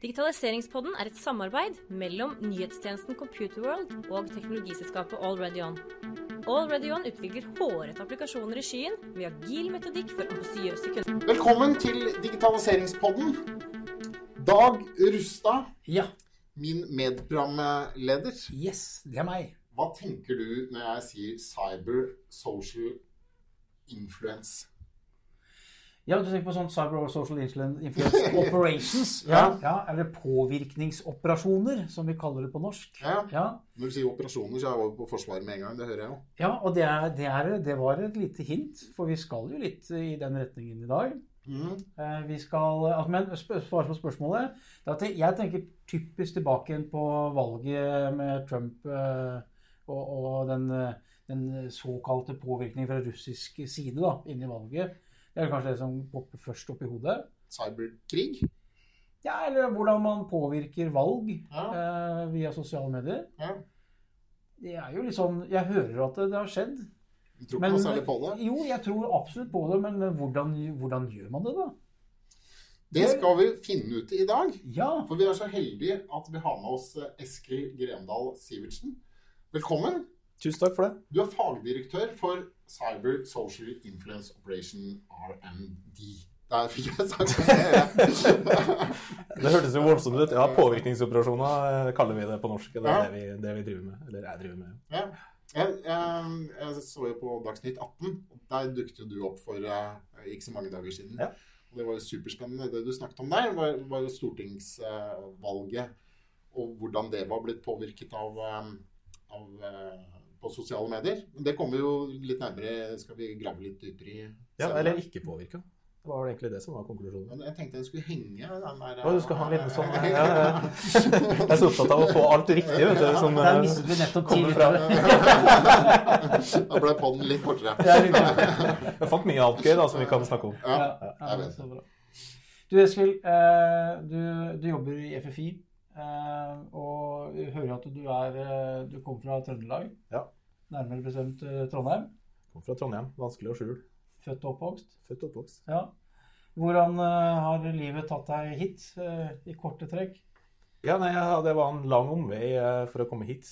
Digitaliseringspodden et samarbeid mellom nyhetstjenesten Computerworld og teknologiselskapet AllReadyOn. AllReadyOn utvikler hårete applikasjoner i skyen med agil metodikk for ambisiøse kunder. Velkommen til Digitaliseringspodden. Dag Rustad, Ja. min medprogramleder. Yes, det meg. Hva tenker du når jeg sier cyber social influence? Ja, du tenker på sånn cyber or social influence operations. Ja, eller påvirkningsoperasjoner, som vi kaller det på norsk. Ja. Når du sier operasjoner, så er jeg over på forsvaret med en gang, det hører jeg jo. Ja, og det var et lite hint, for vi skal jo litt i den retningen i dag. Vi skal, men svare på spørsmålet, at jeg tenker typisk tilbake igjen på valget med Trump og den såkalte påvirkningen fra russisk side da, inn i valget. Det er kanskje det som popper først opp i hodet. Cyberkrig? Ja, eller hvordan man påvirker valg via sosiale medier. Ja. Det er jo litt sånn, jeg hører at det har skjedd. Du tror ikke noe særlig på det? Jo, jeg tror absolutt på det, men hvordan gjør man det da? Det skal vi finne ut i dag. Ja. For vi er så heldige at vi har med oss Eskil Grendal Sivertsen. Velkommen. Tusen takk for det. Du er fagdirektør for Cyber Social Influence Operation R&D. Der fikk jeg sagt det. Det hørtes jo voldsomt ut. Ja, påvirkningsoperasjoner kaller vi det på norsk. Det er det vi driver med, eller jeg driver med. Ja. Jeg så jo på Dagsnytt 18, og der dukket jo du opp for ikke så mange dager siden. Ja. Og det var jo superspennende. Det du snakket om der var jo stortingsvalget, og hvordan det var blitt påvirket på sosiale medier. Men det kommer jo litt nærmere, skal vi grave litt dypere i. Ja, eller ikke påvirket. Det var egentlig det som var konklusjonen. Men jeg tenkte jeg skulle henge den der... Du skal ha en liten sånn... Ja. Jeg er så opptatt av å få alt riktig, vet du. Som, Der mistet vi nettopp tid. Da ble podden litt kortere. Jeg fant mye alt gøy da, som vi kan snakke om. Ja, jeg vet. Så bra. Du Eskil, du jobber i FFI, og jeg hører at du kommer fra Trøndelag. Ja. Nærmere bestemt Trondheim. Kom fra Trondheim, vanskelig å skjule. Født og oppvokst. Født og oppvokst. Ja. Hvordan har livet tatt deg hit, i korte trekk? Ja, det var en lang omvei for å komme hit.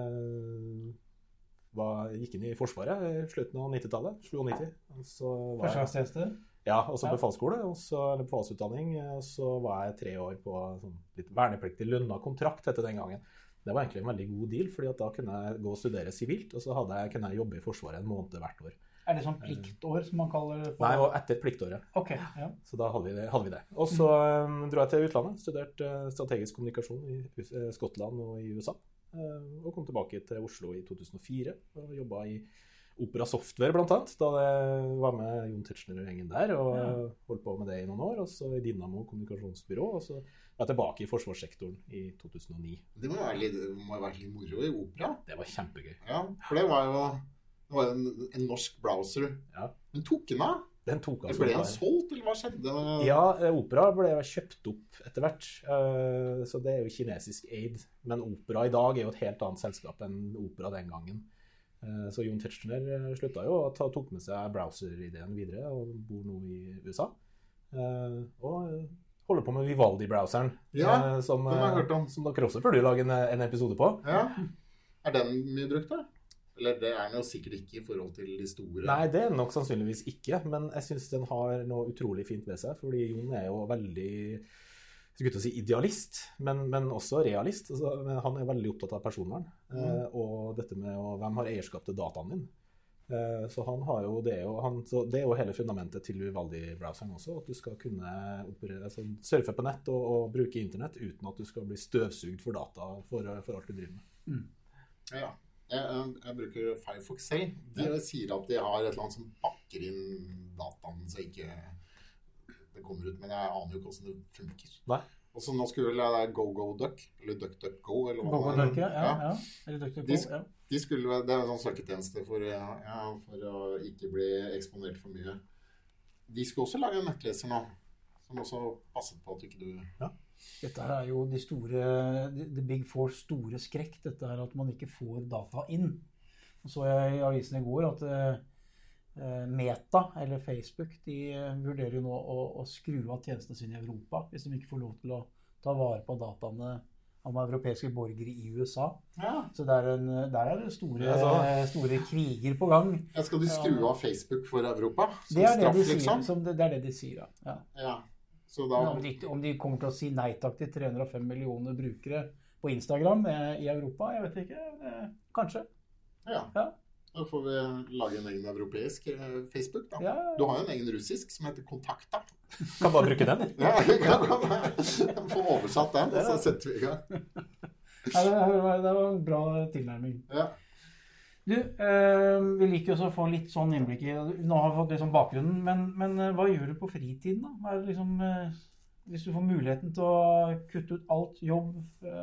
Gikk inn i Forsvaret i slutten av 90-tallet, 97. Forsvarstjeneste? Ja, også befalsskole, eller befalsutdanning. Og så var jeg 3 år på sånn litt vernepliktig lønnet kontrakt etter den gangen. Det var egentlig en veldig god deal, fordi at da kunne jeg gå og studere sivilt, og så kunne jeg jobbe i Forsvaret en måned hvert år. Er det sånn pliktår som man kaller det? Nei, og etter pliktåret. Ok, ja. Så da hadde vi det. Og så dro jeg til utlandet, studerte strategisk kommunikasjon i Skottland og i USA, og kom tilbake til Oslo i 2004, og jobbet i Opera Software blant annet, da jeg var med Jon Tetzschner og gjengen der, og holdt på med det i noen år, og så i Dynamo kommunikasjonsbyrå, og så var jeg tilbake i forsvarssektoren i 2009. Det må jo være litt moro i Opera. Det var kjempegøy. Ja, for det var jo en norsk browser. Ja. Men tok den av? Den tok av. Ble den solgt, eller hva skjedde? Ja, Opera ble kjøpt opp etter hvert, så det er jo kinesisk aid. Men Opera i dag er jo et helt annet selskap enn Opera den gangen. Så Jon Tetzschner sluttet jo og tok med seg browser-ideen videre, og bor nå i USA. Og holder på med Vivaldi-browseren, som dere også burde lage en episode på. Ja. Er den mye brukt da? Eller det er den jo sikkert ikke i forhold til de store... Nei, det er nok sannsynligvis ikke, men jeg synes den har noe utrolig fint ved seg, fordi Jon er jo veldig, jeg skulle ikke si idealist, men også realist. Altså, han er veldig opptatt av personvern, og dette med hvem har eierskap til dataen din. Så han har jo det, så det er jo hele fundamentet til Vivaldi-browseren også, at du skal kunne surfe på nett og bruke internett uten at du skal bli støvsugd for data for alt du driver med. Ja. Jeg bruker Firefox selv. De sier at de har et eller annet som pakker inn dataen så ikke det kommer ut, men jeg aner jo ikke hvordan det funker. Nei. Og så nå skulle det GoGoDuck, eller DuckDuckGo, eller hva det GoGoDuck, ja. Eller DuckDuckGo, de skulle, det er en sånn søketjeneste for å ikke bli eksponert for mye. De skulle også lage en nettleser nå, som også passet på at ikke du... Ja. Dette er jo The Big Four store skrekk, dette er at man ikke får data inn. Og så jeg i avisen i går at Meta, eller Facebook, de vurderer jo nå å skru av tjenestene sine i Europa, hvis de ikke får lov til å ta vare på dataene om europeiske borgere i USA. Ja. Så der er det store kriger på gang. Ja, skal de skru av Facebook for Europa? Som Det er straff, det de sier, liksom? det er det de sier, ja. Ja. Så da... Om de kommer til å si nei takk til 305 millioner brukere på Instagram i Europa, jeg vet ikke. Kanskje. Ja. Da får vi lage en egen europeisk Facebook, da. Ja. Du har jo en egen russisk som heter Kontakta. Kan bare bruke den. Ja, kan få oversatt den, og så setter vi i gang. Ja, det var en bra tilnærming. Ja. Du, vi liker også å få litt sånn innblikk i, nå har vi fått litt sånn bakgrunnen, men hva gjør du på fritiden da? Hva er det liksom, hvis du får muligheten til å kutte ut alt, jobb,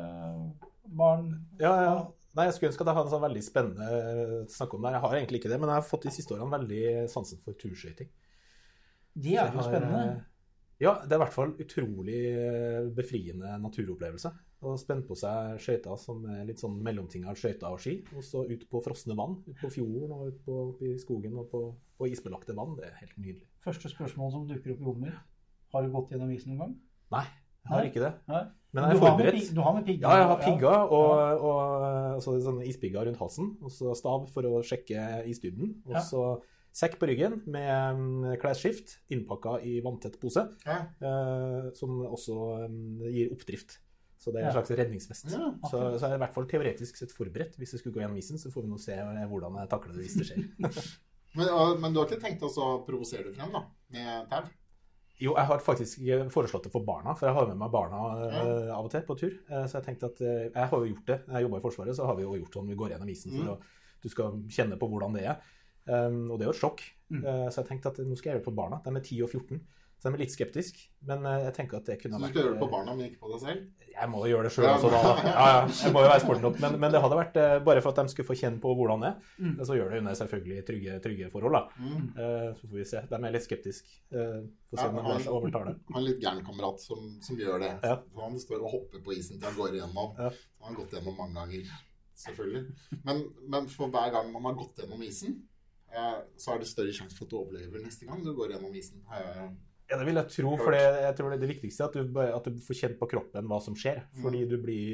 barn? Ja. Nei, jeg skulle ønske at jeg hadde en sånn veldig spennende snakk om det. Jeg har egentlig ikke det, men jeg har fått de siste årene veldig sansen for turskøyting. Det er jo spennende. Ja, det er i hvert fall utrolig befriende naturopplevelse. Å spenne på seg skøyter som er litt sånn mellomting av skøyter og ski, og så ut på frosne vann, ut på fjorden og ut i skogen og på isbelagte vann. Det er helt nydelig. Første spørsmål som dukker opp i hodet mitt. Har du gått gjennom isen noen gang? Nei, jeg har ikke det. Nei. Men jeg er forberedt. Du har med pigger? Ja, jeg har pigger og så sånne ispigger rundt halsen, og så stav for å sjekke isdybden, og så sekk på ryggen med klesskift innpakket i vanntett pose, som også gir oppdrift. Så det er en slags redningsvest. Ja, så jeg er i hvert fall teoretisk sett forberedt. Hvis jeg skulle gå gjennom isen, så får vi nå se hvordan jeg takler det hvis det skjer. Men du har ikke tenkt å provosere det frem da, med tau? Jo, jeg har faktisk foreslått det for barna, for jeg har med meg barna av og til på tur. Så jeg tenkte at jeg har jo gjort det. Jeg jobbet i Forsvaret, så har vi jo gjort sånn, vi går gjennom isen for at du skal kjenne på hvordan det er. Og det er jo et sjokk. Så jeg tenkte at nå skal jeg gjøre det på barna. De er 10 og 14. Så de er litt skeptisk, men jeg tenker at det kunne vært... Så du skal gjøre det på barna, men ikke på deg selv? Jeg må jo gjøre det selv også da. Ja, jeg må jo være sporten opp, men det hadde vært bare for at de skulle få kjenne på hvordan det er. Så gjør det under selvfølgelig trygge forhold da. Så får vi se. De er litt skeptisk. Får se om de overtar det. Jeg har en litt gæren kamerat som gjør det. Ja. Så han står og hopper på isen til han går igjennom. Så han har gått gjennom mange ganger, selvfølgelig. Men for hver gang man har gått gjennom isen, så er det større sjanse for at du overlever neste gang du går gjennom isen. Ja, det vil jeg tro, for jeg tror det viktigste er at du får kjent på kroppen hva som skjer. Fordi du blir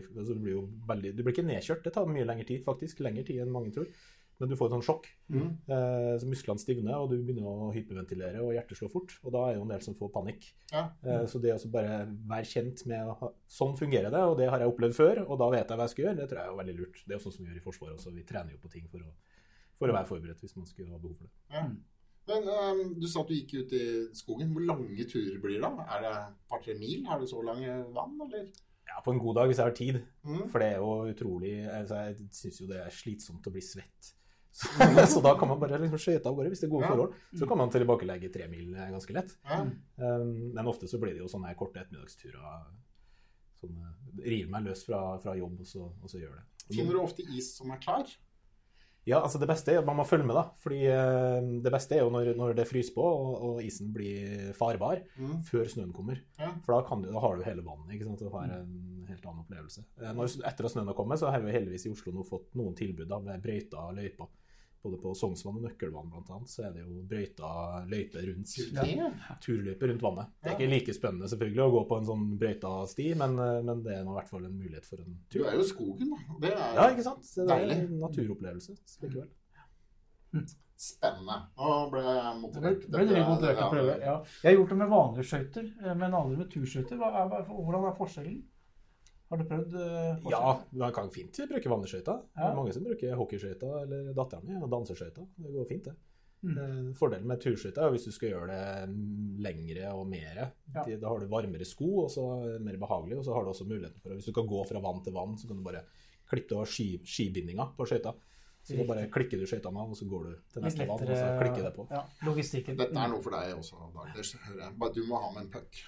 du blir ikke nedkjørt, det tar mye lengre tid faktisk, lengre tid enn mange tror. Men du får et sånn sjokk, så musklene stivner, og du begynner å hyperventilere, og hjertet slår fort, og da er jo en del som får panikk. Så det å bare være kjent med, sånn fungerer det, og det har jeg opplevd før, og da vet jeg hva jeg skal gjøre, det tror jeg er veldig lurt. Det er jo sånn som vi gjør i Forsvaret også, vi trener jo på ting for å være forberedt hvis man skulle ha behov for det. Ja. Men du sa at du gikk ut i skogen. Hvor lange turer blir det da? Er det par-tre mil? Har du så lange vann, eller? Ja, på en god dag hvis jeg har tid. For det er jo utrolig, altså, jeg synes jo det er slitsomt å bli svett. Så da kan man bare liksom skjøte av gårde hvis det er gode forhold. Så kan man tilbakelegge 3 mil ganske lett. Men ofte så blir det jo sånne korte ettermiddagsturer som river meg løs fra jobb, og så gjør det. Finner du ofte is som er klar? Ja, altså det beste er at man må følge med da, fordi det beste er jo når det fryser på og isen blir farbar før snøen kommer. For da har du hele vannet, ikke sant? Du har en helt annen opplevelse. Etter at snøen har kommet, så har vi heldigvis i Oslo nå fått noen tilbud av brøyta og løyper. Både på Sognsvann og Nøkkelvann blant annet, så er det jo brøyta løyper rundt, turløyper rundt vannet. Det er ikke like spennende selvfølgelig å gå på en sånn brøyta sti, men det er i hvert fall en mulighet for en tur. Du er jo skogen da. Det er ja, ikke sant? Det er en naturopplevelse, likevel. Spennende. Nå ble jeg motivert. Ble du motivert å prøve? Ja. Jeg har gjort det med vanlige skøyter, men aldri med turskøyter. Hvordan er forskjellen? Har du prøvd forskjellen? Ja, man kan fint bruke vannskøyter. Det er mange som bruker hockeyskøyter eller datteren min, og danseskøyter. Det går fint det. Fordelen med turskøyter er hvis du skal gjøre det lengre og mer. Da har du varmere sko, og så mer behagelig, og så har du også muligheten for, hvis du kan gå fra vann til vann, så kan du bare klippe av skibindinga på skøyter. Så da bare klikker du skøytene av, og så går du til neste vann, og så klikker det på. Ja, logistikken. Dette er noe for deg også, Dagders, hører jeg. Bare du må ha med en puck.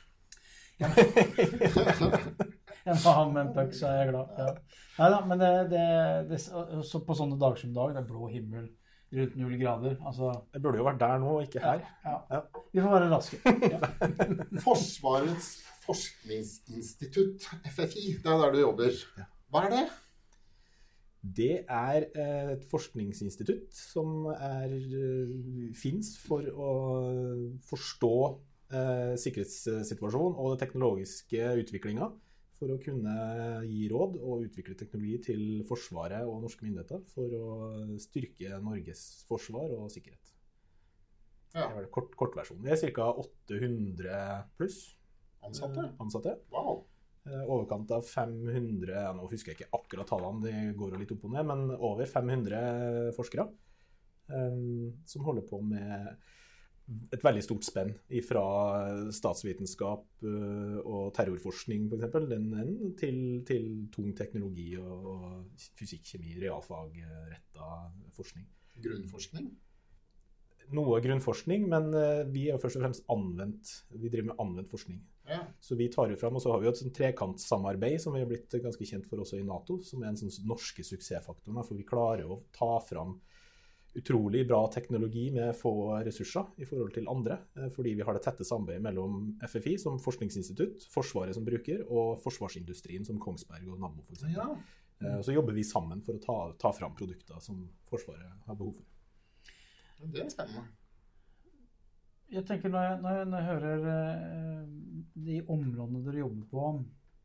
Jeg må ha med en puck, så er jeg glad. Ja. Neida, men så på sånne dager som i dag, det er blå himmel rundt 0 grader. Altså, det burde jo vært der nå, ikke her. Ja. Vi får være raske. Forsvarets forskningsinstitutt, FFI, det er der du jobber. Hva er det? Det er et forskningsinstitutt som finnes for å forstå sikkerhetssituasjon og den teknologiske utviklingen for å kunne gi råd og utvikle teknologi til Forsvaret og norske myndigheter for å styrke Norges forsvar og sikkerhet. Det er kortversjonen. Vi er ca. 800 pluss ansatte. Wow. Overkant av 500, nå husker jeg ikke akkurat tallene, det går jo litt opp og ned, men over 500 forskere som holder på med et veldig stort spenn fra statsvitenskap og terrorforskning for eksempel, til tung teknologi og fysikk, kjemi, realfag-rettet forskning. Grunnforskning? Noe grunnforskning, men vi er jo først og fremst vi driver med anvendt forskning. Ja. Så vi tar jo frem, og så har vi jo et sånn trekantsamarbeid som vi har blitt ganske kjent for også i NATO, som er en sånn norske suksessfaktor, for vi klarer å ta frem utrolig bra teknologi med få ressurser i forhold til andre, fordi vi har det tette samarbeidet mellom FFI som forskningsinstitutt, Forsvaret som bruker, og forsvarsindustrien som Kongsberg og Nammo for eksempel. Ja. Så jobber vi sammen for å ta frem produkter som Forsvaret har behov for. Det er spennende. Jeg tenker når jeg hører de områdene dere jobber på,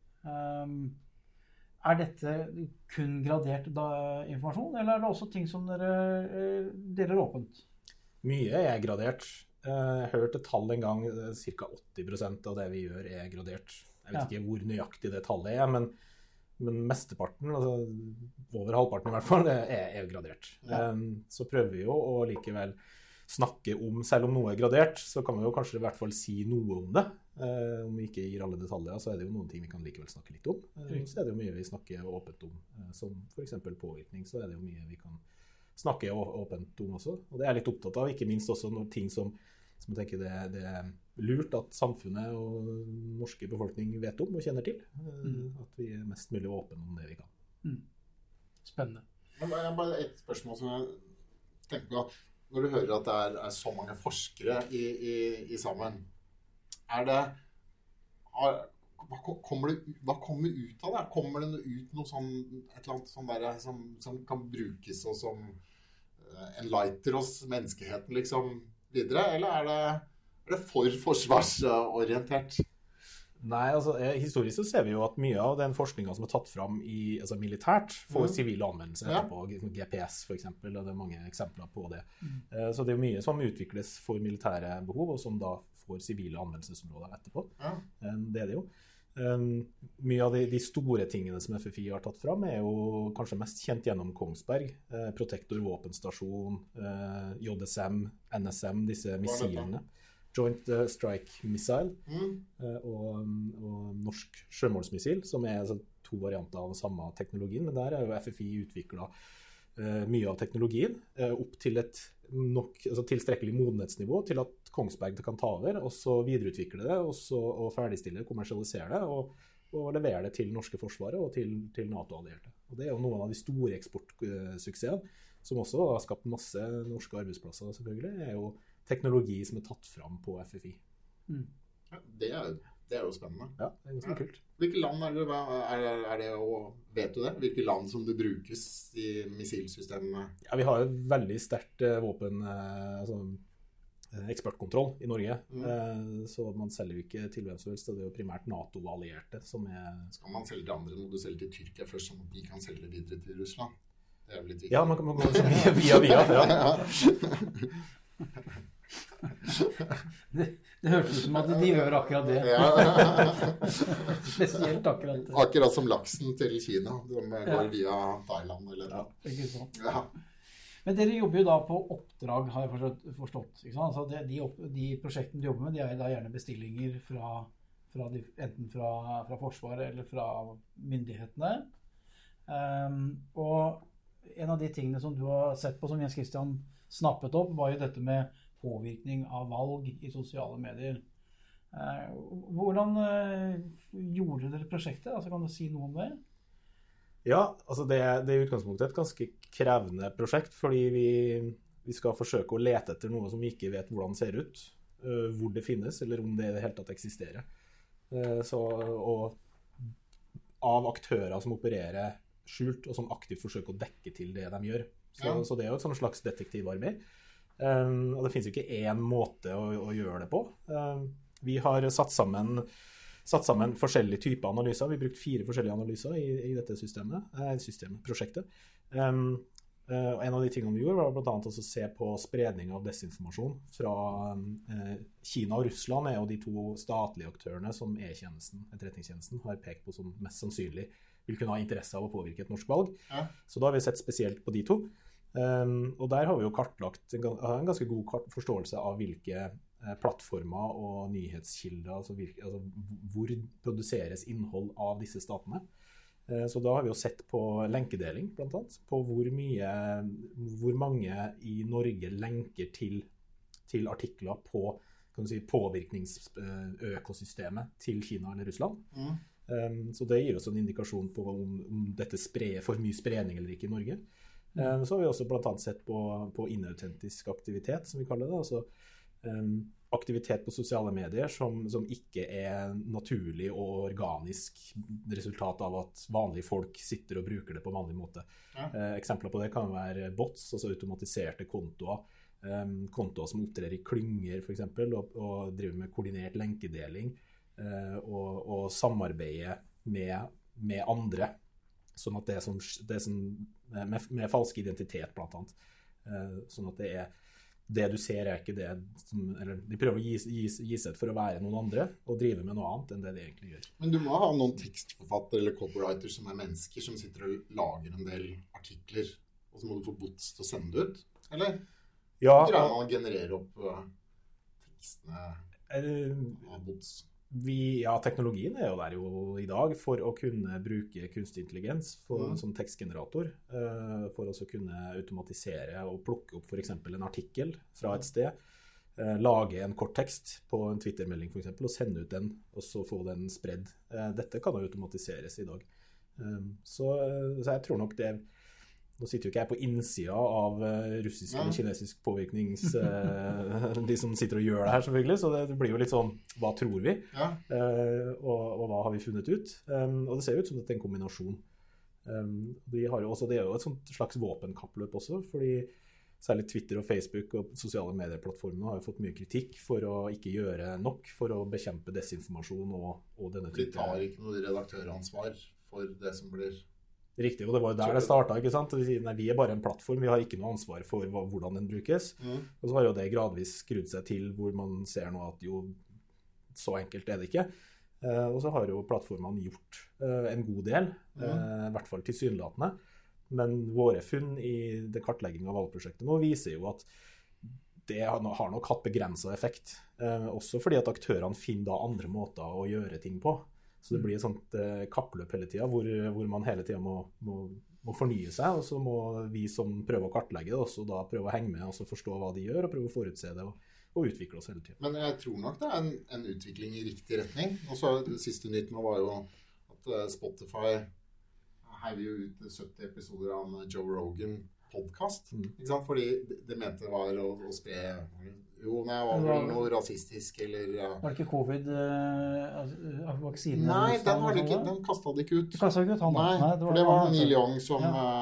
er dette kun gradert informasjon, eller er det også ting som dere deler åpent? Mye er gradert. Jeg hørte tall en gang, ca. 80% av det vi gjør er gradert. Jeg vet ikke hvor nøyaktig det tallet er, men mesteparten, altså over halvparten i hvert fall, det er gradert. Ja. Så prøver vi jo å likevel snakke om, selv om noe er gradert, så kan vi jo kanskje i hvert fall si noe om det. Om vi ikke gir alle detaljer, så er det jo noen ting vi kan likevel snakke litt om. Så er det jo mye vi snakker åpent om, som for eksempel påvirkning, så er det jo mye vi kan snakke åpent om også. Og det er jeg litt opptatt av, ikke minst også noen ting som jeg tenker det er lurt at samfunnet og norske befolkning vet om og kjenner til. At vi er mest mulig åpne om det vi kan. Spennende. Men det er bare et spørsmål som jeg tenker på. Når du hører at det er så mange forskere i sammen, hva kommer ut av det? Kommer det ut noe sånn, et eller annet sånn der, som kan brukes og som enlighter oss menneskeheten liksom videre, eller er det for forsvarsorientert? Nei, altså historisk så ser vi jo at mye av den forskningen som er tatt fram militært får sivil anvendelse etterpå, GPS for eksempel, og det er mange eksempler på det. Så det er mye som utvikles for militære behov, og som da får sivile anvendelsesområder etterpå. Det er det jo. Mye av de store tingene som FFI har tatt fram er jo kanskje mest kjent gjennom Kongsberg, Protector våpenstasjon, JSM, NSM, disse missilene. Joint Strike Missile og norsk sjømålsmissil, som er to varianter av samme teknologien, men der er jo FFI utviklet mye av teknologien opp til et tilstrekkelig modenhetsnivå til at Kongsberg kan ta over, og så videreutvikle det, og ferdigstille, kommersialisere det, og levere det til norske forsvaret og til NATO-allierte. Og det er jo noen av de store eksportsuksessene, som også har skapt masse norske arbeidsplasser selvfølgelig, er jo teknologi som er tatt fram på FFI. Ja, det er jo spennende. Ja, det er ganske kult. Hvilke land er det, og vet du det? Hvilke land som det brukes i missilsystemene? Ja, vi har jo veldig sterkt våpen, eksportkontroll i Norge, så man selger jo ikke til hvem som helst, det er jo primært NATO-allierte som er... Skal man selge til andre, må du selge til Tyrkia først, sånn at de kan selge videre til Russland? Det er jo litt viktig. Ja, man kan gå via, ja. Det hørtes ut som at de gjør akkurat det. Spesielt akkurat det. Akkurat som laksen til Kina, som går via Thailand eller noe. Ikke sant. Ja. Men dere jobber jo da på oppdrag, har jeg forstått. Ikke sant? Altså de prosjektene du jobber med, de er da gjerne bestillinger enten fra Forsvaret eller fra myndighetene. Og en av de tingene som du har sett på, som Jens Christian snappet opp, var jo dette med påvirkning av valg i sosiale medier. Hvordan gjorde dere prosjektet? Altså, kan du si noe om det? Ja, altså det er i utgangspunktet et ganske krevende prosjekt, fordi vi skal forsøke å lete etter noe som vi ikke vet hvordan det ser ut, hvor det finnes, eller om det i det hele tatt eksisterer. Og av aktører som opererer skjult, og som aktivt forsøker å dekke til det de gjør. Så det er jo et sånn slags detektivarbeid. Og det finnes jo ikke én måte å gjøre det på. Vi har satt sammen forskjellige typer analyser. Vi har brukt 4 forskjellige analyser i dette prosjektet. Og en av de tingene vi gjorde var blant annet å se på spredning av desinformasjon fra Kina og Russland er jo de 2 statlige aktørene som etterretningstjenesten, har pekt på som mest sannsynlig vil kunne ha interesse av å påvirke et norsk valg. Ja. Så da har vi sett spesielt på de 2. Og der har vi jo kartlagt en ganske god forståelse av hvilke plattformer og nyhetskilder, altså hvor produseres innhold av disse statene. Så da har vi jo sett på lenkedeling, blant annet, på hvor mange i Norge lenker til artikler på påvirkningsøkosystemet til Kina eller Russland. Så det gir oss en indikasjon på om dette får mye spredning eller ikke i Norge. Så har vi også blant annet sett på inautentisk aktivitet, som vi kaller det, altså aktivitet på sosiale medier som ikke er naturlig og organisk resultat av at vanlige folk sitter og bruker det på vanlig måte. Ja. Eksempler på det kan være bots, altså automatiserte kontoer som opptrer i klynger for eksempel, og driver med koordinert lenkedeling og samarbeider med andre, sånn at med falsk identitet blant annet. Sånn at det du ser er ikke det eller de prøver å gi seg for å være noen andre og drive med noe annet enn det de egentlig gjør. Men du må ha noen tekstforfatter eller copywriter som er mennesker som sitter og lager en del artikler, og så må du få bots til å sende det ut, eller? Ja. Greier man å generere opp tekstene av bots? Teknologien er jo der jo i dag for å kunne bruke kunstig intelligens som tekstgenerator, for å kunne automatisere og plukke opp for eksempel en artikkel fra et sted, lage en kort tekst på en Twitter-melding for eksempel, og sende ut den, og så få den spredd. Dette kan jo automatiseres i dag. Så jeg tror nok det. Nå sitter jo ikke jeg på innsida av russisk eller kinesisk påvirknings... de som sitter og gjør det her selvfølgelig, så det blir jo litt sånn, hva tror vi? Ja. Og hva har vi funnet ut? Og det ser jo ut som det er en kombinasjon. Det er jo et sånt slags våpenkappløp også, fordi særlig Twitter og Facebook og sosiale medieplatformene har jo fått mye kritikk for å ikke gjøre nok for å bekjempe desinformasjon og denne type. De tar ikke noe redaktøransvar for det som blir... Riktig, og det var der det startet, ikke sant? De sier, nei, vi er bare en plattform, vi har ikke noe ansvar for hvordan den brukes. Og så har jo det gradvis skrudd seg til, hvor man ser nå at jo, så enkelt er det ikke. Og så har jo plattformene gjort en god del, i hvert fall tilsynelatende. Men våre funn i det kartleggingen av valgprosjektet nå viser jo at det har nok hatt begrenset effekt. Også fordi at aktørene finner da andre måter å gjøre ting på. Så det blir et sånt kappløp hele tiden, hvor man hele tiden må fornye seg, og så må vi som prøver å kartlegge det også da prøve å henge med, og så forstå hva de gjør, og prøve å forutse det, og utvikle oss hele tiden. Men jeg tror nok det er en utvikling i riktig retning. Og så det siste nytt nå var jo at Spotify heiv jo ut 70 episoder av en Joe Rogan podcast, ikke sant? Fordi det mente var å spre... Jo, nei, var vel noe rasistisk, eller... Var det ikke covid-vaksinen? Nei, den kastet de ikke ut. Du kastet ikke ut han? Nei, for det var Neil Young som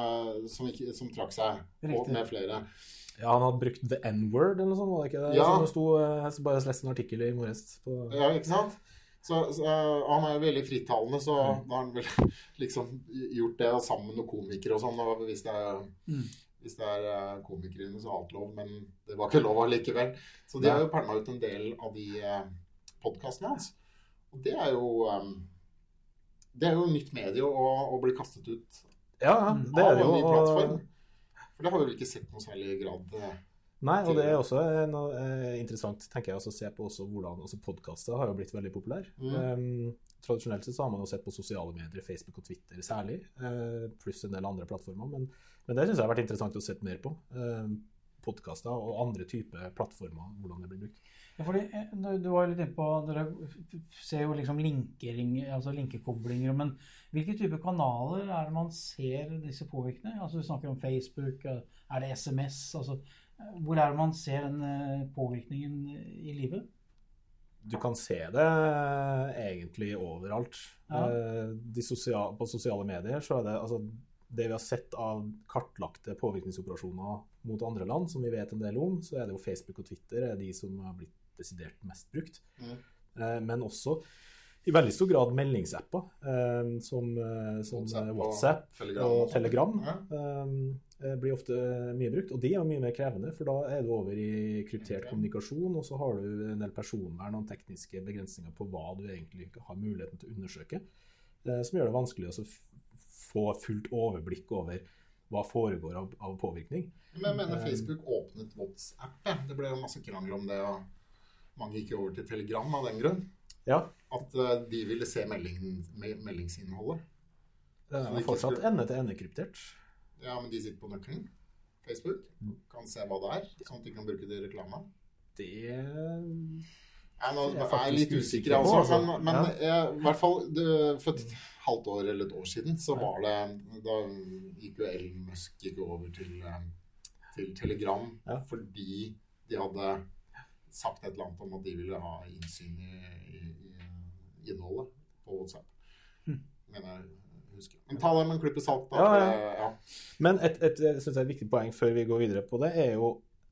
trakk seg, og med flere. Ja, han hadde brukt the N-word eller noe sånt, var det ikke det? Ja. Det stod, jeg bare leste en artikkel i morges. Ja, ikke sant? Så han er jo veldig frittalende, så da har han vel liksom gjort det sammen med noen komikere og sånn, og hvis det er komikere inne, så er alt lov, men det var ikke lov allikevel. Så de har jo permet ut en del av de podcastene hans. Og det er jo nytt medie å bli kastet ut av en ny plattform. For det har vi vel ikke sett noe særlig grad. Nei, og det er også interessant, tenker jeg, å se på også hvordan også podcaster har jo blitt veldig populær. Tradisjonelt så har man jo sett på sosiale medier, Facebook og Twitter særlig, pluss en del andre plattformer, men det synes jeg har vært interessant å sette mer på. Podcaster og andre typer plattformer, hvordan det blir brukt. Ja, fordi du var litt inne på, dere ser jo liksom linkekoblinger, men hvilke typer kanaler er det man ser disse påvirkningene? Altså du snakker om Facebook, er det SMS, altså hvor er det man ser den påvirkningen i livet? Du kan se det egentlig overalt. Ja. På sosiale medier så er det, altså det vi har sett av kartlagte påvirkningsoperasjoner mot andre land, som vi vet en del om, så er det jo Facebook og Twitter er de som har blitt desidert mest brukt. men også i veldig stor grad meldingsapper, som WhatsApp og Telegram blir ofte mye brukt, og de mye mer krevende, for da du over i kryptert kommunikasjon, og så har du en del personvern og tekniske begrensninger på hva du egentlig har muligheten til å undersøke, som gjør det vanskelig å få fullt overblikk over hva foregår av påvirkning. Men jeg mener Facebook åpnet WhatsApp, det ble jo masse krangel om det, og mange gikk over til Telegram av den grunn. Ja. At de ville se meldingsinnholdet. Det fortsatt ende-til-ende kryptert. Ja, men de sitter på nøkkelen. Facebook kan se hva det sånn at de kan bruke det i reklame. Det Nå er jeg litt usikker også, men i hvert fall for et halvt år eller et år siden, så var det, da gikk jo Elon Musk over til Telegram, fordi de hadde sagt et eller annet om at de ville ha innsyn i innholdet på WhatsApp. Mener jeg husker. Men ta det med en klipp salt da. Ja. Men jeg synes det et viktig poeng før vi går videre på det, jo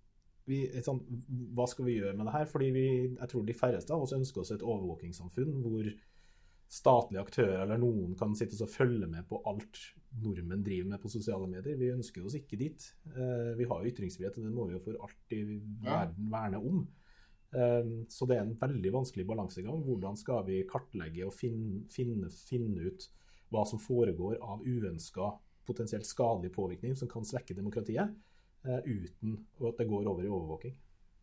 hva skal vi gjøre med det her? Fordi jeg tror de færreste av oss ønsker oss et overvåkingssamfunn hvor statlige aktører eller noen kan sitte og følge med på alt nordmenn driver med på sosiale medier. Vi ønsker oss ikke dit. Vi har jo ytringsfrihet, og det må vi jo for alltid verden verne om. Så det en veldig vanskelig balansegang. Hvordan skal vi kartlegge og finne ut hva som foregår av uønsket, potensielt skadelig påvirkning som kan svekke demokratiet, uten at det går over i overvåking?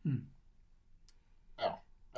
Ja,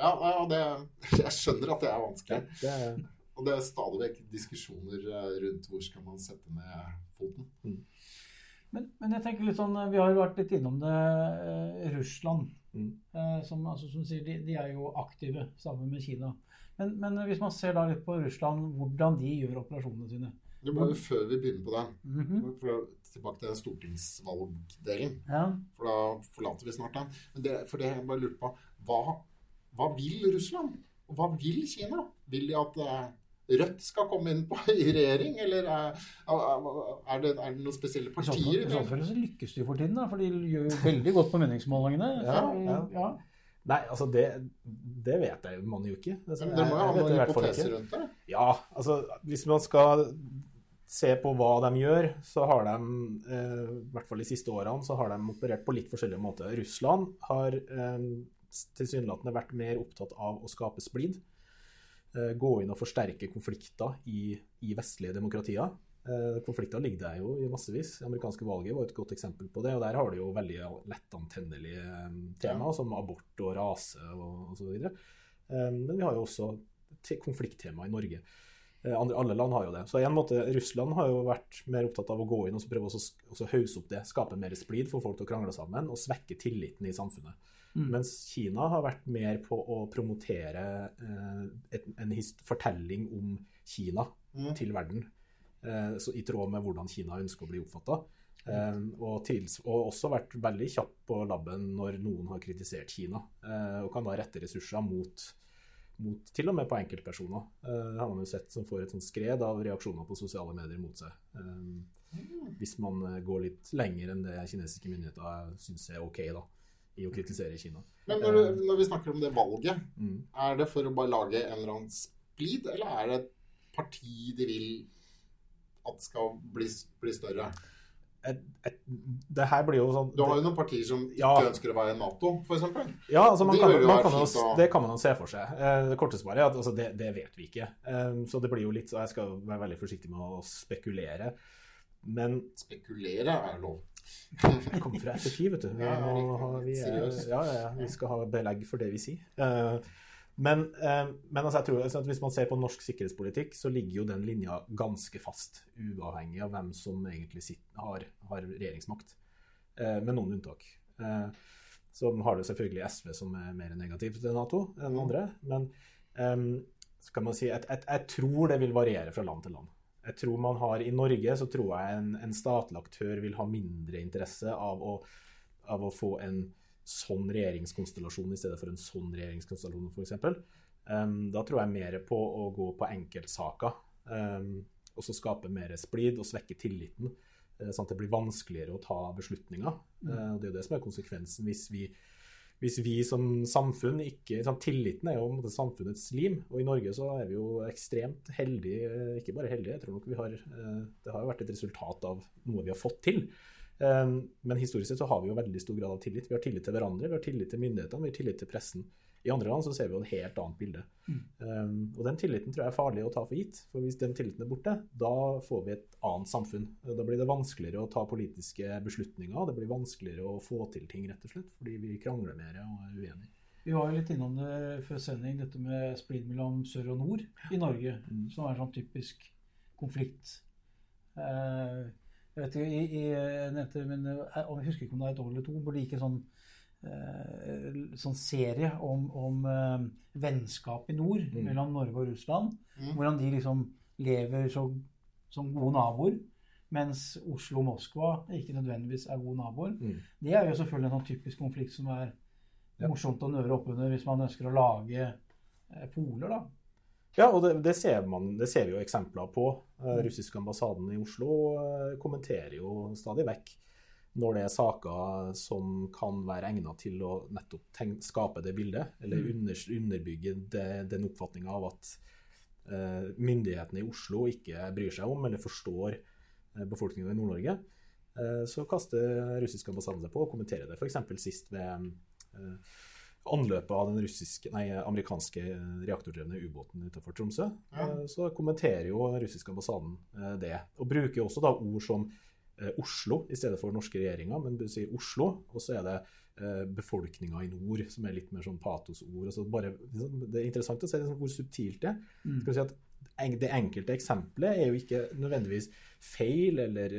jeg skjønner at det vanskelig. Og det stadig vekk diskusjoner rundt hvor skal man sette ned foten. Men jeg tenker litt sånn, vi har jo vært litt innom det, Russland, som sier, de jo aktive sammen med Kina. Men hvis man ser da litt på Russland, hvordan de gjør operasjonene sine? Det var jo før vi begynner på den, for tilbake til stortingsvalgdelen, for da forlater vi snart den. Men for det jeg bare lurer på, hva vil Russland? Og hva vil Kina? Vil de at Rødt skal komme inn i regjering, eller det noen spesielle partier? I så fall så lykkes de for tiden, for de gjør jo veldig godt på meningsmålingene. Ja. Nei, altså det vet jeg man jo ikke. Men det må jo ha noen hypoteser rundt det. Ja, altså hvis man skal se på hva de gjør, så har de, i hvert fall de siste årene, så har de operert på litt forskjellige måter. Russland har tilsynelatende vært mer opptatt av å skape splid, gå inn og forsterke konflikter i vestlige demokratier. Konflikter ligger der jo i massevis. Det amerikanske valget var et godt eksempel på det, og der har de jo veldig lettantennelige tema, som abort og rase og så videre. Men vi har jo også konflikttema i Norge. Alle land har jo det. Så i en måte, Russland har jo vært mer opptatt av å gå inn og prøve å hause opp det, skape mer splid for folk til å krangle sammen, og svekke tilliten i samfunnet. Mens Kina har vært mer på å promotere en fortelling om Kina til verden, så i tråd med hvordan Kina ønsker å bli oppfattet. Og også vært veldig kjapp på labben når noen har kritisert Kina, og kan da rette ressurser mot til og med på enkeltpersoner. Det har man jo sett som får et sånt skred av reaksjoner på sosiale medier mot seg. Hvis man går litt lenger enn det kinesiske myndigheter synes ok da, i å kritisere Kina. Men når vi snakker om det valget, det for å bare lage en eller annen splid, eller det et parti de vil at skal bli større? Det her blir jo sånn... Du har jo noen partier som ikke ønsker å være i NATO, for eksempel. Ja, altså det kan man jo se for seg. Det korte svaret at altså, det vet vi ikke. Så det blir jo litt, så jeg skal være veldig forsiktig med å spekulere. Men spekulere lov. Jeg kommer fra SFI, vet du. Vi skal ha belegg for det vi sier. Men altså, jeg tror at hvis man ser på norsk sikkerhetspolitikk, så ligger jo den linja ganske fast, uavhengig av hvem som egentlig har regjeringsmakt, med noen unntak. Så har det selvfølgelig SV som mer negativt til NATO enn andre, men så kan man si at jeg tror det vil variere fra land til land. Jeg tror man har i Norge, så tror jeg en statlig aktør vil ha mindre interesse av å få en sånn regjeringskonstellasjon i stedet for en sånn regjeringskonstellasjon, for eksempel. Da tror jeg mer på å gå på enkeltsaker, og så skape mer splid og svekke tilliten, sånn at det blir vanskeligere å ta beslutninger. Og det er jo det som konsekvensen hvis hvis vi som samfunn ikke, tilliten jo på en måte samfunnets lim, og i Norge så vi jo ekstremt heldige, ikke bare heldige, jeg tror nok det har jo vært et resultat av noe vi har fått til. Men historisk sett så har vi jo veldig stor grad av tillit. Vi har tillit til hverandre, vi har tillit til myndighetene, vi har tillit til pressen. I andre land så ser vi jo et helt annet bilde. Og den tilliten tror jeg farlig å ta for gitt, for hvis den tilliten borte, da får vi et annet samfunn. Da blir det vanskeligere å ta politiske beslutninger, det blir vanskeligere å få til ting rett og slett, fordi vi krangler mer og uenige. Vi var jo litt innom det før sending, dette med splid mellom sør og nord i Norge, som en sånn typisk konflikt. Jeg vet ikke, jeg nevnte, men jeg husker ikke om det et år eller to, hvor det gikk en sånn serie om vennskap i nord mellom Norge og Russland, hvordan de liksom lever som gode naboer, mens Oslo og Moskva ikke nødvendigvis gode naboer. Det jo selvfølgelig en sånn typisk konflikt som morsomt å nøre opp under hvis man ønsker å lage poler da. Ja, og det ser vi jo eksempler på. Russiske ambassaden i Oslo kommenterer jo stadig vekk når det saker som kan være egnet til å nettopp skape det bildet, eller underbygge den oppfatningen av at myndighetene i Oslo ikke bryr seg om, eller forstår befolkningen i Nord-Norge, så kaster russiske ambassaden seg på og kommenterer det. For eksempel sist ved anløpet av den amerikanske reaktordrevne ubåten utenfor Tromsø, så kommenterer jo den russiske ambassaden det, og bruker også da ord som Oslo i stedet for norske regjeringer, men du sier Oslo, og så det befolkningen i nord, som litt mer sånn patosord. Altså det interessant å se hvor subtilt det. Skal vi si at det enkelte eksempelet jo ikke nødvendigvis feil eller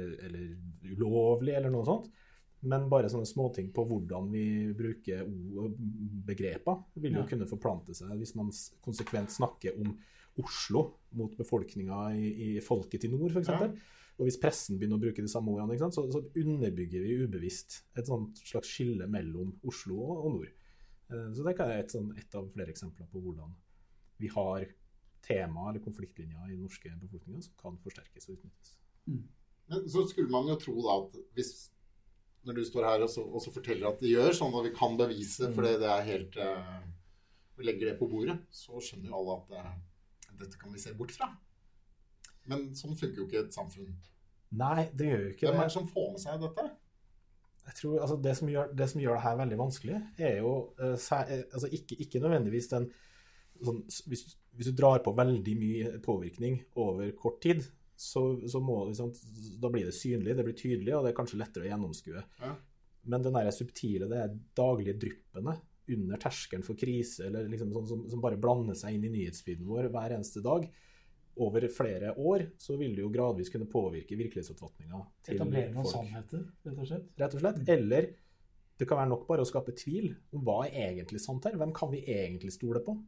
ulovlig eller noe sånt, men bare sånne småting på hvordan vi bruker ord og begreper vil jo kunne forplante seg hvis man konsekvent snakker om Oslo mot befolkningen i folket til nord, for eksempel. Og hvis pressen begynner å bruke de samme ordene, ikke sant, så underbygger vi ubevisst et sånt slags skille mellom Oslo og nord. Så det kan et av flere eksempler på hvordan vi har tema eller konfliktlinjer i den norske befolkningen som kan forsterkes og utnyttes. Men så skulle man jo tro da at hvis, når du står her og så forteller at det gjør sånn at vi kan bevise, for det helt, vi legger det på bordet, så skjønner jo alle at dette kan vi se bort fra. Men sånn funker jo ikke et samfunn. Nei, det gjør jo ikke det. Hvem som får med seg dette? Jeg tror, altså det som gjør det her veldig vanskelig, jo altså ikke nødvendigvis den, sånn, hvis du drar på veldig mye påvirkning over kort tid, så må da blir det synlig, det blir tydelig, og det kanskje lettere å gjennomskue. Ja. Men den der subtile, det daglige dryppene under terskelen for krise, eller liksom sånn som bare blander seg inn i nyhetsfeeden vår hver eneste dag, over flere år, så vil det jo gradvis kunne påvirke virkelighetsoppfatningen til etablere noen sannheter, rett og slett. Rett og slett. Eller det kan være nok bare å skape tvil om hva egentlig sant her. Hvem kan vi egentlig stole på?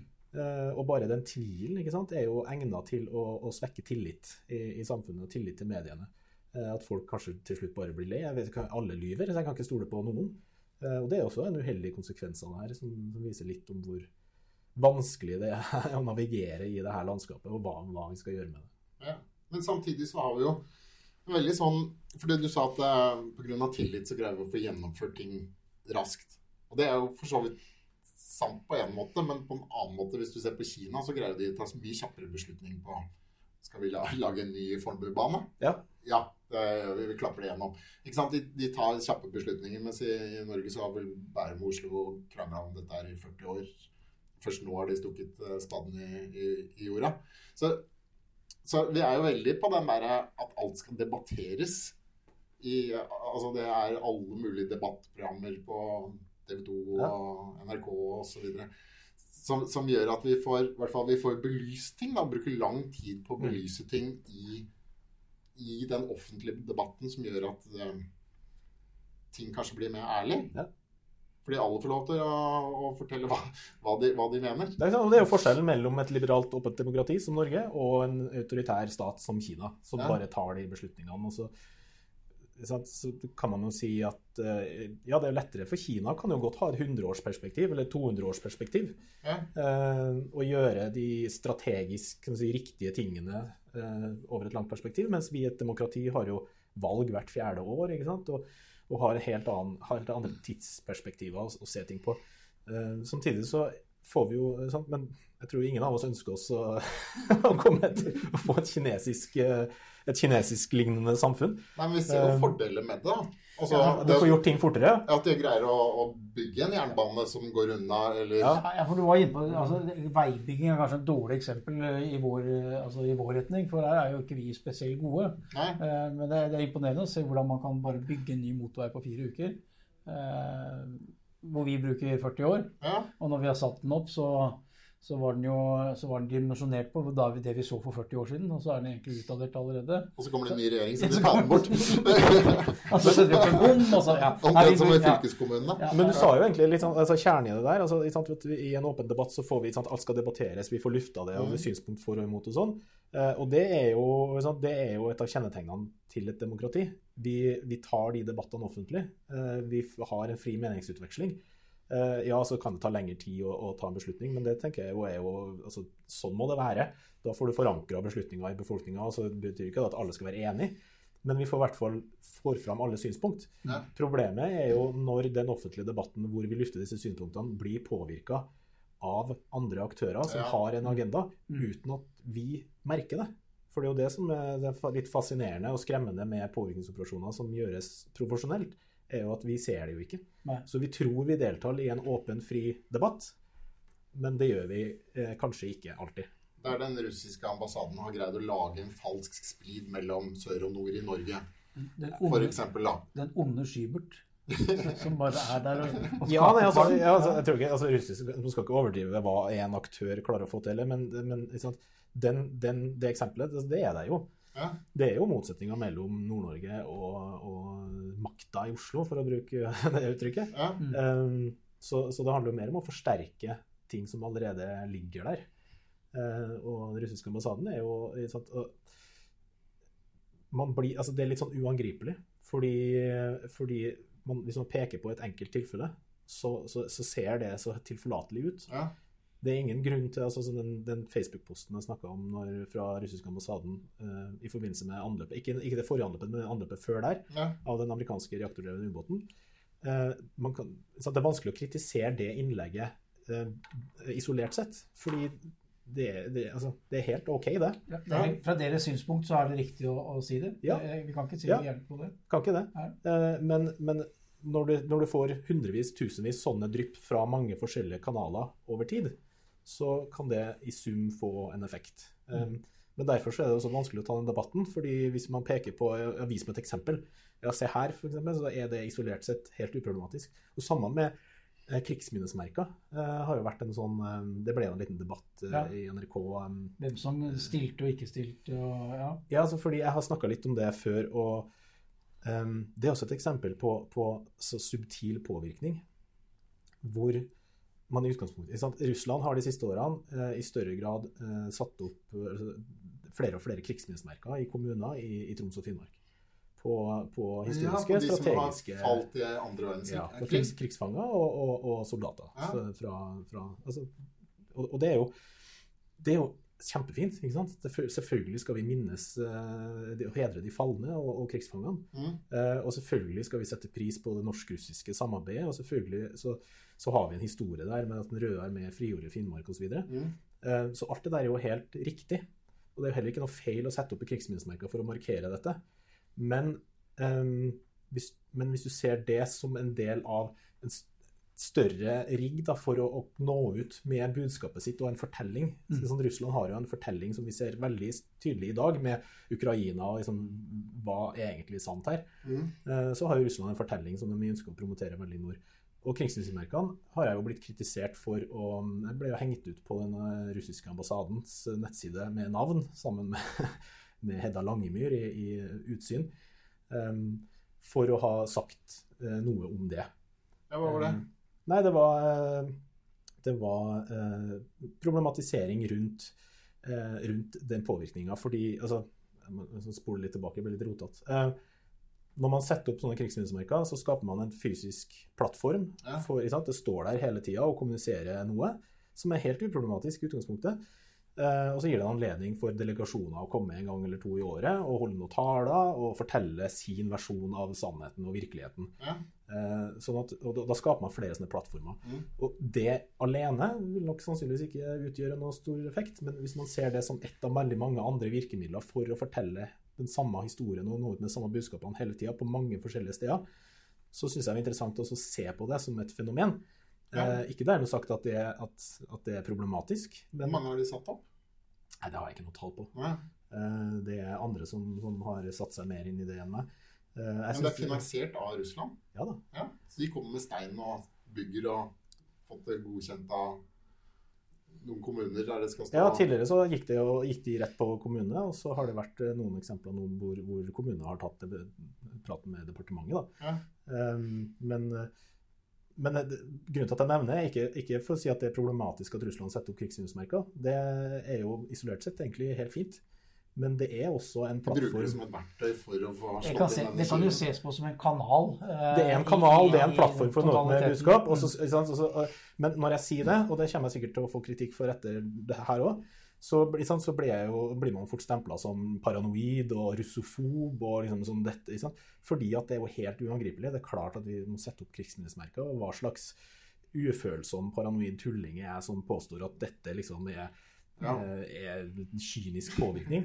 Og bare den tvilen, ikke sant, jo egnet til å svekke tillit i samfunnet og tillit til mediene. At folk kanskje til slutt bare blir le. Jeg vet ikke, alle lyver, så jeg kan ikke stole på noen. Og det også en uheldig konsekvens av det her, som viser litt om hvor vanskelig det å navigere i det her landskapet, og hva vi skal gjøre med det. Ja, men samtidig så har vi jo veldig sånn, fordi du sa at på grunn av tillit så greier vi å få gjennomført ting raskt. Og det jo for så vidt sant på en måte, men på en annen måte, hvis du ser på Kina, så greier de å ta så mye kjappere beslutning på, skal vi lage en ny Fornebubane? Ja, vi klapper det gjennom. Ikke sant? De tar kjappe beslutninger, mens i Norge så har vel Bærum og Oslo kranglet om dette her i 40 år. Først nå har de stukket spaden i jorda. Så vi jo veldig på den der at alt skal debatteres. Altså det alle mulige debattprogrammer på TV 2 og NRK og så videre. Som gjør at i hvert fall vi får belyst ting, da, bruker lang tid på å belyse ting i den offentlige debatten, som gjør at ting kanskje blir mer ærlig. Ja. Fordi alle får lov til å fortelle hva de mener. Det jo forskjellen mellom et liberalt åpent demokrati som Norge og en autoritær stat som Kina, som bare tar de beslutningene. Og så kan man jo si at ja, det lettere for Kina kan jo godt ha et 100-årsperspektiv eller 200-årsperspektiv og gjøre de strategisk riktige tingene over et langt perspektiv, mens vi i et demokrati har jo valg hvert 4. år, ikke sant? og har helt andre tidsperspektiver å se ting på. Samtidig så får vi jo, sant? Men jeg tror ingen av oss ønsker oss å komme til å få et kinesisk lignende samfunn. Nei, men vi ser jo fordeler med det. Altså, du får gjort ting fortere. At de greier å bygge en jernbane som går unna, eller... Ja, for du var inne på, altså, veibygging kanskje et dårlig eksempel i vår retning, for der jo ikke vi spesielt gode. Men det imponerende å se hvordan man kan bare bygge en ny motorvei på 4 uker, hvor vi bruker 40 år. Og når vi har satt den opp, så var den dimensjonert på det vi så for 40 år siden, og så den egentlig utadert allerede. Og så kommer det en ny regjering, så de tar den bort. Altså, så det på bom, og så, Omtrent som i fylkeskommunene. Men du sa jo egentlig litt sånn, kjernen i det der, altså, i en åpen debatt så får vi, alt skal debatteres, vi får lufta det, og synspunkt for og imot og sånn. Og det jo et av kjennetegnene til et demokrati. Vi tar de debattene offentlig. Vi har en fri meningsutveksling. Ja, så kan det ta lengre tid å ta en beslutning, men det tenker jeg jo altså, sånn må det være. Da får du forankret beslutninger i befolkningen, så det betyr ikke at alle skal være enige, men vi får i hvert fall fram alle synspunkt. Problemet jo når den offentlige debatten hvor vi lufter disse synspunktene blir påvirket av andre aktører som har en agenda, uten at vi merker det. For det jo det som det litt fascinerende og skremmende med påvirkningsoperasjoner som gjøres profesjonelt, jo at vi ser det jo ikke. Så vi tror vi deltar i en åpen, fri debatt, men det gjør vi kanskje ikke alltid. Der den russiske ambassaden har greid å lage en falsk splid mellom sør og nord i Norge, for eksempel da. Den onde Skybert, som bare der og ja, nei, altså, jeg tror ikke, russisk, man skal ikke overdrive hva en aktør klarer å få til, men det eksempelet, det det jo. Det jo motsetninger mellom Nord-Norge og makta i Oslo, for å bruke det uttrykket. Så det handler jo mer om å forsterke ting som allerede ligger der. Og den russiske ambassaden jo det litt sånn uangripelig, fordi hvis man peker på et enkelt tilfelle, så ser det så tilforlatelig ut. Det ingen grunn til, altså den Facebook-posten jeg snakket om fra russiske ambassaden i forbindelse med anløpet, ikke det forrige anløpet, men anløpet før der, av den amerikanske reaktordrevne ubåten. Det vanskelig å kritisere det innlegget isolert sett, fordi det helt ok det. Fra deres synspunkt så det riktig å si det. Vi kan ikke si det gjerne på det. Kan ikke det. Men når du får hundrevis, tusenvis sånne drypp fra mange forskjellige kanaler over tid, så kan det i sum få en effekt. Men derfor så det også vanskelig å ta den debatten, fordi hvis man peker på, vis meg et eksempel, se her for eksempel, så det isolert sett helt uproblematisk. Og sammen med krigsminnesmerker har jo vært en sånn, det ble en liten debatt i NRK. Hvem som stilte og ikke stilte. Ja, altså fordi jeg har snakket litt om det før, og det også et eksempel på så subtil påvirkning, hvor man i utgangspunktet, Russland har de siste årene i større grad satt opp flere og flere krigsminnesmerker i kommuner i Troms og Finnmark. På historiske, de strategiske... som har falt i andre verdenskrig. På krigsfanger og soldater. Og det jo kjempefint, ikke sant? Selvfølgelig skal vi minnes og hedre de falne og krigsfangene. Og selvfølgelig skal vi sette pris på det norsk-russiske samarbeidet, og selvfølgelig så har vi en historie der med at den røde armé frigjorde Finnmark og så videre. Så alt det der jo helt riktig. Og det jo heller ikke noe feil å sette opp i krigsminnesmerker for å markere dette. Men hvis du ser det som en del av en større rigg da, for å nå ut med budskapet sitt og en fortelling. Sånn, Russland har jo en fortelling som vi ser veldig tydelig i dag med Ukraina og liksom, hva egentlig sant her. Så har jo Russland en fortelling som de ønsker å promotere veldig i nord. Og krigsminnesmerkene har jeg jo blitt kritisert for, og jeg ble jo hengt ut på den russiske ambassadens nettside med navn, sammen med Hedda Langemyr i Utsyn, for å ha sagt noe om det. Ja, hva var det? Nei, det var problematisering rundt den påvirkningen, fordi, altså, jeg spoler litt tilbake, det ble litt rotet. Når man setter opp sånne krigsminnesmerker, så skaper man en fysisk plattform, for, det står der hele tiden og kommuniserer noe, som helt uproblematisk i utgangspunktet. Og så gir det en anledning for delegasjoner å komme en gang eller to i året og holde noen taler og fortelle sin versjon av sannheten og virkeligheten. Ja. Sånn at, og da skaper man flere sånne plattformer. Og det alene vil nok sannsynligvis ikke utgjøre noen stor effekt, men hvis man ser det som et av veldig mange andre virkemidler for å fortelle den samme historien og noe med samme budskapene hele tiden på mange forskjellige steder, så synes jeg det er interessant også å se på det som et fenomen. Ikke dermed sagt at det problematisk. Men Hvor mange har de satt opp? Nei, det har jeg ikke noe tall på. Nei. Det andre som har satt seg mer inn i det enn meg. Men det finansiert av Russland? Ja da. Ja, så de kommer med stein og bygger og fått det godkjent av noen kommuner der det skal stå. Ja, tidligere så gikk de rett på kommunene, og så har det vært noen eksempler nå hvor kommunene har tatt praten med departementet. Da. Ja. Men grunnen til at jeg nevner ikke for å si at det er problematisk at Russland setter opp krigsminnesmerker. Det er jo isolert sett egentlig helt fint. Men det er også en plattform. Bruker det som et verktøy for å få slått inn det kan jo ses på som en kanal. Det er en kanal, det er en plattform for å nå ut med budskap. Men når jeg sier det, og det kommer jeg sikkert til å få kritikk for etter det her også, så blir man fort stemplet som paranoid og russofob og liksom sånn dette, fordi at det er jo helt uangripelig. Det er klart at vi må sette opp krigsminnesmerker, og hva slags ufølsom paranoid tulling er som påstår at dette liksom er kynisk påvirkning,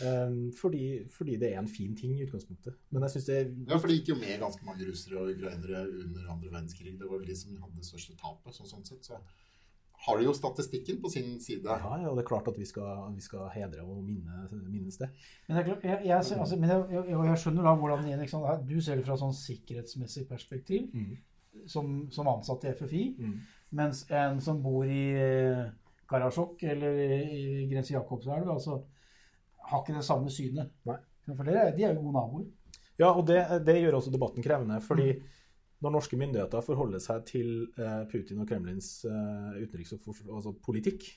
fordi det er en fin ting i utgangspunktet. Men jeg synes det Ja, for det gikk jo med ganske mange russere og ukrainere under andre verdenskrig. Det var vel de som hadde det største tapet, sånn sett. Så har de jo statistikken på sin side. Ja, og det er klart at vi skal hedre og minnes det. Men det er klart, jeg skjønner da hvordan du ser det fra sånn sikkerhetsmessig perspektiv, som ansatt i FFI, mens en som bor i Karasjok eller i Grense Jakobselv, altså har ikke det samme synet. Nei. For de er jo gode naboer. Ja, og det gjør også debatten krevende, fordi når norske myndigheter forholder seg til Putin og Kremlins utenriks- og politikk,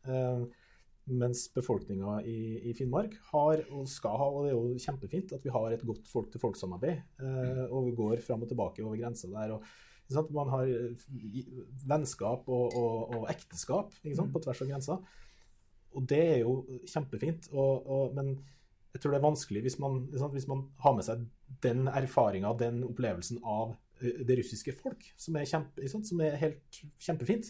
mens befolkningen i Finnmark har og skal ha, og det er jo kjempefint at vi har et godt folk-til-folk-samarbeid, og vi går frem og tilbake over grenser der, og man har vennskap og ekteskap på tvers av grenser. Og det er jo kjempefint, men jeg tror det er vanskelig hvis man har med seg den erfaringen, den opplevelsen av det russiske folk, som er helt kjempefint,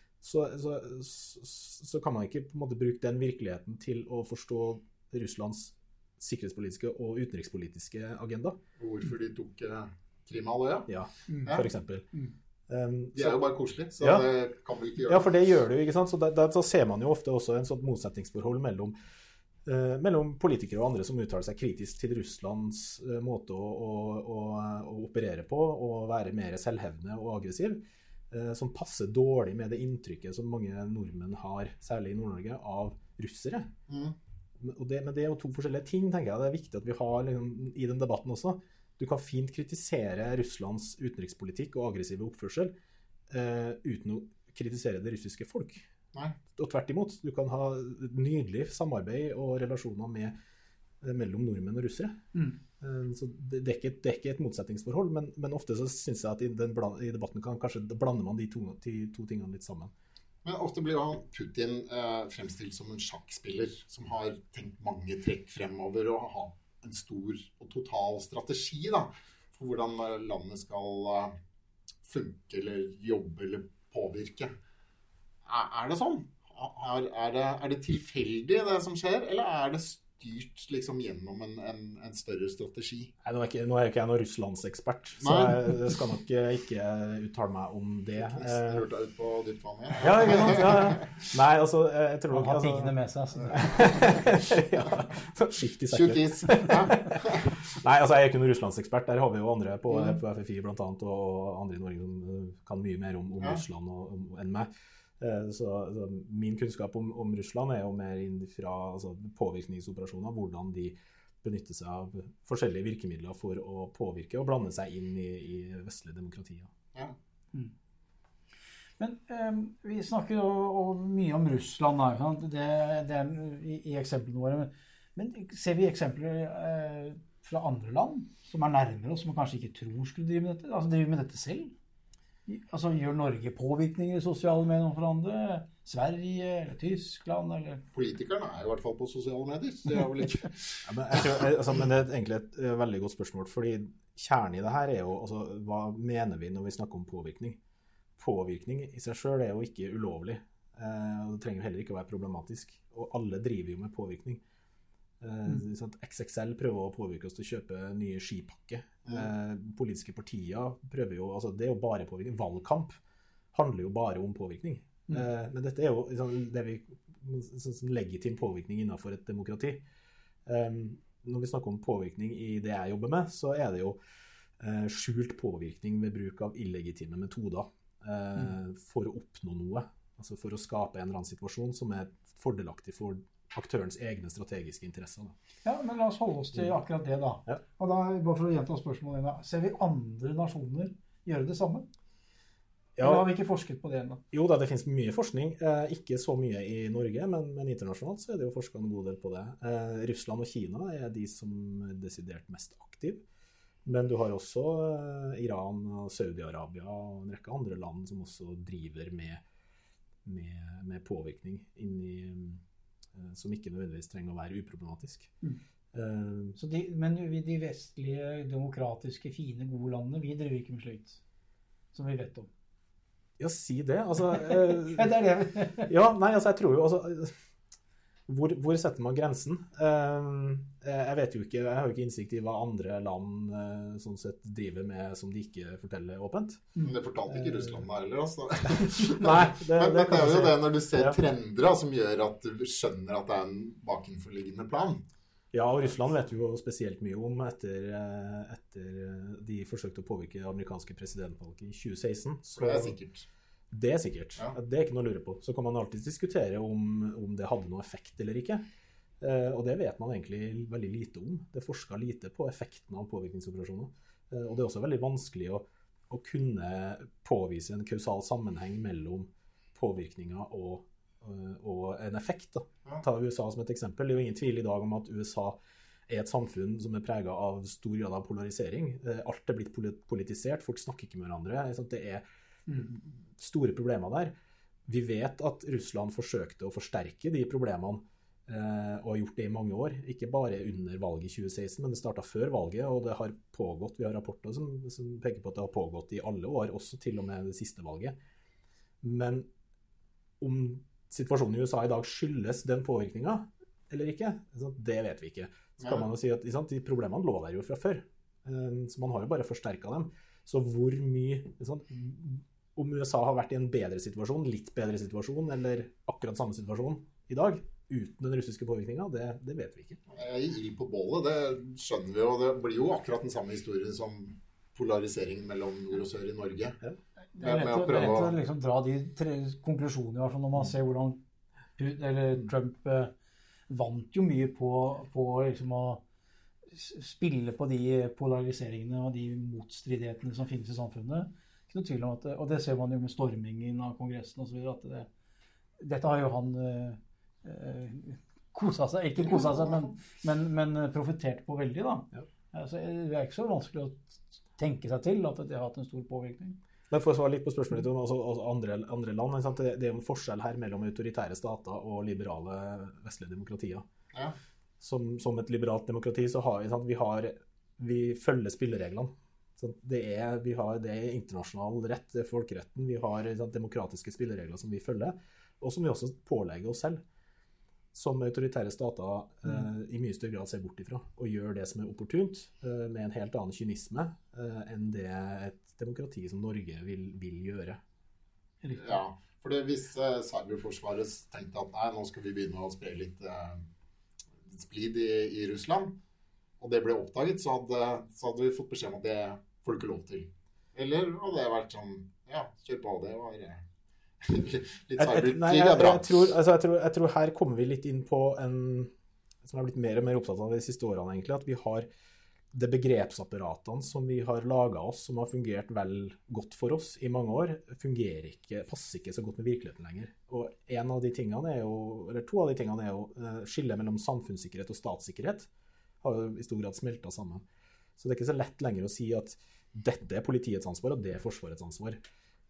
så kan man ikke på en måte bruke den virkeligheten til å forstå Russlands sikkerhetspolitiske og utenrikspolitiske agenda. Hvorfor de tok Krim-halvøya? Ja, for eksempel. De er jo bare koselige, så det kan vi ikke gjøre. Ja, for det gjør det jo, ikke sant? Så ser man jo ofte også en sånn motsetningsforhold mellom politikere og andre som uttaler seg kritisk til Russlands måte å operere på og være mer selvhevdende og aggressiv, som passer dårlig med det inntrykket som mange nordmenn har, særlig i Nord-Norge, av russere. Men det er jo to forskjellige ting, tenker jeg. Det er viktig at vi har i den debatten også. Du kan fint kritisere Russlands utenrikspolitikk og aggressive oppførsel uten å kritisere det russiske folk. Nei. Og tvert imot, du kan ha nydelig samarbeid og relasjoner mellom nordmenn og russere. Så det er ikke et motsetningsforhold, men ofte så synes jeg at i debatten kanskje blander man de to tingene litt sammen. Men ofte blir jo Putin fremstilt som en sjakkspiller som har tenkt mange trekk fremover og har en stor og total strategi for hvordan landet skal funke eller jobbe eller påvirke. Er det sånn? Er det tilfeldig det som skjer, eller er det styrt liksom gjennom en større strategi? Nei, nå er jo ikke jeg noen Russlandsekspert, så jeg skal nok ikke uttale meg om det. Jeg hørte deg ut på dypt vann igjen. Ja, ikke sant? Ja. Nei, altså, jeg tror nok... Han har tingene med seg. Ja, skift i sekken. Tjukkis. Nei, altså, jeg er ikke noen Russlandsekspert. Der har vi jo andre på FFI blant annet, og andre i Norge som kan mye mer om Russland enn meg. Så min kunnskap om Russland er jo mer inn fra påvirkningsoperasjoner, hvordan de benytter seg av forskjellige virkemidler for å påvirke og blande seg inn i vestlige demokratier. Ja. Men vi snakker jo mye om Russland det er i eksemplene våre, men ser vi eksempler fra andre land som er nærmere oss, som man kanskje ikke tror skulle drive med dette, drive med dette selv? Altså, gjør Norge påvirkninger i sosiale medier for andre? Sverige eller Tyskland? Eller? Politikerne i hvert fall på sosiale medier. Det vel ikke. Men det egentlig et veldig godt spørsmål, fordi kjernen i det her jo, altså, hva mener vi når vi snakker om påvirkning? Påvirkning i seg selv jo ikke ulovlig, og det trenger heller ikke å være problematisk, og alle driver jo med påvirkning. XXL prøver å påvirke oss til å kjøpe nye skipakke. Politiske partier prøver jo, altså det jo bare påvirkning. Valgkamp handler jo bare om påvirkning. Men dette jo det vi sånn legitim påvirkning innenfor et demokrati. Når vi snakker om påvirkning i det jeg jobber med, så det jo skjult påvirkning ved bruk av illegitime metoder for å oppnå noe. Altså for å skape en eller annen situasjon som fordelaktig for aktørens egne strategiske interesser. Da. Ja, men la oss holde oss til akkurat det da. Ja. Og da, bare for å gjenta spørsmålet da, ser vi andre nasjoner gjøre det samme? Ja. Eller har vi ikke forsket på det ennå? Jo da, det finnes mye forskning. Ikke så mye i Norge, men internasjonalt så det jo forsket en god del på det. Russland og Kina de som desidert mest aktiv. Men du har også Iran og Saudi-Arabia og en rekke andre land som også driver med påvirkning inn i som ikke nødvendigvis trenger å være uproblematisk. Så men de vestlige, demokratiske, fine, gode landene, vi driver ikke med slikt, som vi vet om. Ja, si det. Altså, det det. Ja, nei, altså jeg tror jo, altså, hvor setter man grensen? Jeg vet jo ikke, jeg har jo ikke innsikt i hva andre land sånn sett driver med som de ikke forteller åpent. Men det fortalte ikke Russland da heller, altså. Nei, men det jo det når du ser trender som gjør at du skjønner at det en bakenforliggende plan. Ja, og Russland vet jo spesielt mye om etter de forsøkte å påvirke det amerikanske presidentvalget i 2016. Så det sikkert. Det sikkert. Ja. Det ikke noe å lure på. Så kan man alltid diskutere om det hadde noe effekt eller ikke. Og det vet man egentlig veldig lite om. Det forsker lite på effekten av påvirkningsoperasjoner. Og det også veldig vanskelig å kunne påvise en kausal sammenheng mellom påvirkninger og en effekt. Da. Ja. Ta USA som et eksempel. Det jo ingen tvil i dag om at USA et samfunn som preget av stor grad av polarisering. Alt blitt politisert, folk snakker ikke med hverandre. Det store problemer der. Vi vet at Russland forsøkte å forsterke de problemene og har gjort det i mange år. Ikke bare under valget i 2016, men det startet før valget, og det har pågått, vi har rapporter som peker på at det har pågått i alle år, også til og med det siste valget. Men om situasjonen i USA i dag skyldes den påvirkningen eller ikke, det vet vi ikke. Så kan man jo si at de problemene lå der jo fra før, så man har jo bare forsterket dem. Så hvor mye, om USA har vært i en bedre situasjon, litt bedre situasjon, eller akkurat samme situasjon i dag, uten den russiske påvirkningen, det vet vi ikke. Ild på bålet, det skjønner vi jo, det blir jo akkurat den samme historien som polariseringen mellom nord og sør i Norge. Ja. Det er lett å liksom dra de tre konklusjonene, i hvert fall når man ser hvordan Trump vant jo mye på liksom å spille på de polariseringene og de motstridighetene som finnes i samfunnet. Ikke noe tvil om at, og det ser man jo med stormingen av Kongressen og så videre, at dette har jo han koset seg, ikke koset seg, men profitert på veldig da. Ja. Altså, det ikke så vanskelig å tenke seg til at det har hatt en stor påvirkning. Men for å svare litt på spørsmålet om andre land, det en forskjell her mellom autoritære stater og liberale vestlige demokratier. Ja. Som et liberalt demokrati så har vi følger spillereglene. Det internasjonal rett, det folkeretten. Vi har demokratiske spilleregler som vi følger, og som vi også pålegger oss selv. Som autoritære stater i mye større grad ser bort ifra, og gjør det som opportunt, med en helt annen kynisme enn det et demokrati som Norge vil gjøre. Ja, for hvis cyberforsvaret tenkte at nei, nå skal vi begynne å spre litt splid i Russland, og det ble oppdaget, så hadde vi fått beskjed om at det får du ikke lov til. Eller hadde det vært sånn, ja, kjør på, det var litt cyberkrig er bra. Jeg tror her kommer vi litt inn på en som har blitt mer og mer opptatt av de siste årene egentlig, at vi har det begrepsapparatene som vi har laget oss, som har fungert vel godt for oss i mange år, passer ikke så godt med virkeligheten lenger. Og to av de tingene er jo skille mellom samfunnssikkerhet og statssikkerhet, har jo i stor grad smeltet sammen. Så det er ikke så lett lenger å si at dette er politiets ansvar, og det er forsvarets ansvar.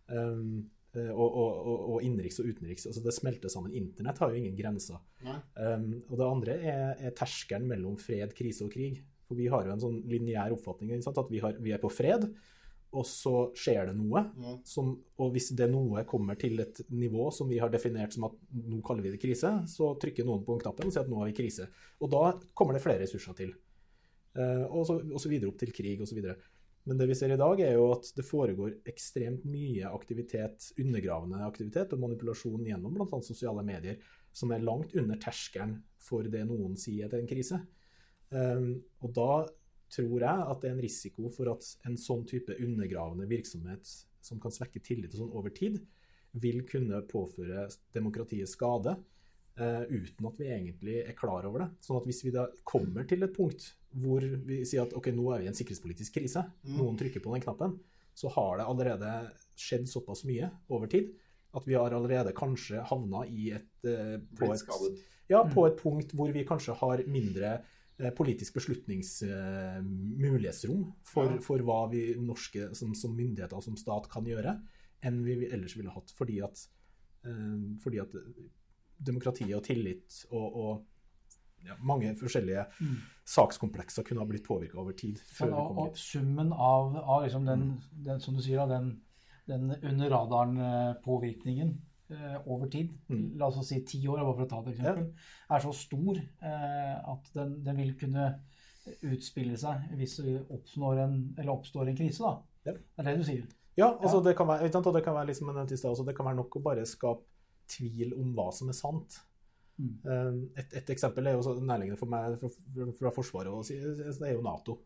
Og innenriks og utenriks. Altså det smelter sammen. Internett har jo ingen grenser. Og det andre er terskelen mellom fred, krise og krig. For vi har jo en sånn lineær oppfatning, at vi er på fred, og så skjer det noe. Og hvis det noe kommer til et nivå som vi har definert som at nå kaller vi det krise, så trykker noen på knappen og sier at nå er vi krise. Og da kommer det flere ressurser til. Og så videre opp til krig og så videre. Men det vi ser i dag er jo at det foregår ekstremt mye aktivitet, undergravende aktivitet og manipulasjon gjennom blant annet sosiale medier, som er langt under terskelen for det noen sier til en krise. Og da tror jeg at det er en risiko for at en sånn type undergravende virksomhet som kan svekke tillit og sånn over tid, vil kunne påføre demokratiet skade, uten at vi egentlig er klar over det. Sånn at hvis vi da kommer til et punkt hvor vi sier at ok, nå er vi i en sikkerhetspolitisk krise, noen trykker på den knappen, så har det allerede skjedd såpass mye over tid, at vi har allerede kanskje havnet i på et punkt hvor vi kanskje har mindre politisk beslutningsmulighetsrom for hva vi norske som myndigheter og som stat kan gjøre, enn vi ellers ville hatt, fordi at demokrati og tillit og mange forskjellige sakskomplekser kunne ha blitt påvirket over tid. Og summen av liksom den, som du sier, den under radaren påvirkningen over tid, la oss si 10 år, bare for å ta et eksempel, er så stor at den vil kunne utspille seg hvis det oppstår en krise, da. Det er det du sier. Ja, altså det kan være, og det kan være liksom en sted, det kan være nok å bare skape tvil om hva som er sant. Et eksempel er jo så nærliggende for meg fra Forsvaret å si, det er jo NATO.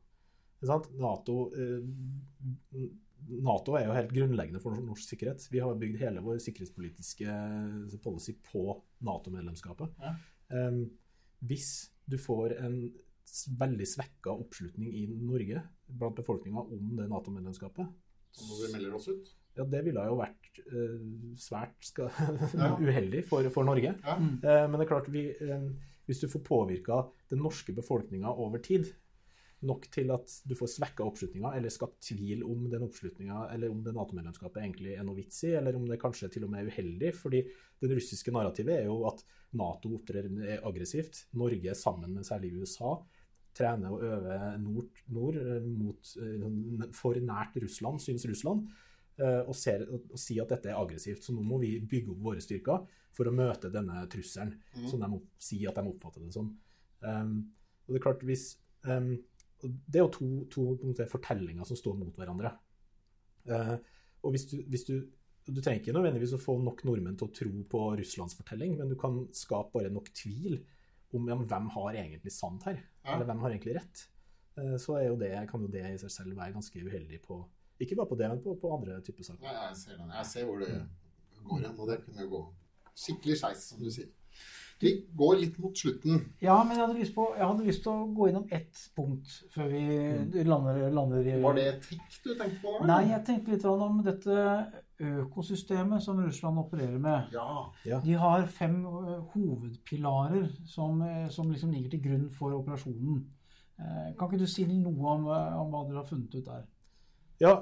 NATO er jo helt grunnleggende for norsk sikkerhet. Vi har bygd hele vår sikkerhetspolitiske policy på NATO-medlemskapet. Hvis du får en veldig svekket oppslutning i Norge blant befolkningen om det NATO-medlemskapet, så må vi melde oss ut. Ja, det ville jo vært svært uheldig for Norge. Men det er klart, hvis du får påvirket den norske befolkningen over tid, nok til at du får svekket oppslutningen, eller skapt tvil om den oppslutningen, eller om det NATO-medlemskapet egentlig er noe vits i, eller om det kanskje til og med er uheldig, fordi det russiske narrativet er jo at NATO opptrer aggressivt, Norge sammen med særlig USA, trener og øver for nært Russland, synes Russland, og si at dette er aggressivt, så nå må vi bygge opp våre styrker for å møte denne trusselen, som de sier at de oppfatter det som. Og det er klart, det er jo to fortellinger som står mot hverandre. Og hvis du trenger ikke nødvendigvis å få nok nordmenn til å tro på Russlands fortelling, men du kan skape bare nok tvil om hvem har egentlig sant her, eller hvem har egentlig rett. Så kan jo det i seg selv være ganske uheldig på, ikke bare på det, men på andre typer saker. Ja, jeg ser hvor det går igjen, og det kunne jo gå skikkelig skeis, som du sier. Vi går litt mot slutten. Ja, men jeg hadde lyst til å gå innom ett punkt før vi lander i... Var det etikk du tenkte på da? Nei, jeg tenkte litt om dette økosystemet som Russland opererer med. Ja. De har 5 hovedpilarer som liksom ligger til grunn for operasjonen. Kan ikke du si noe om hva dere har funnet ut der? Ja,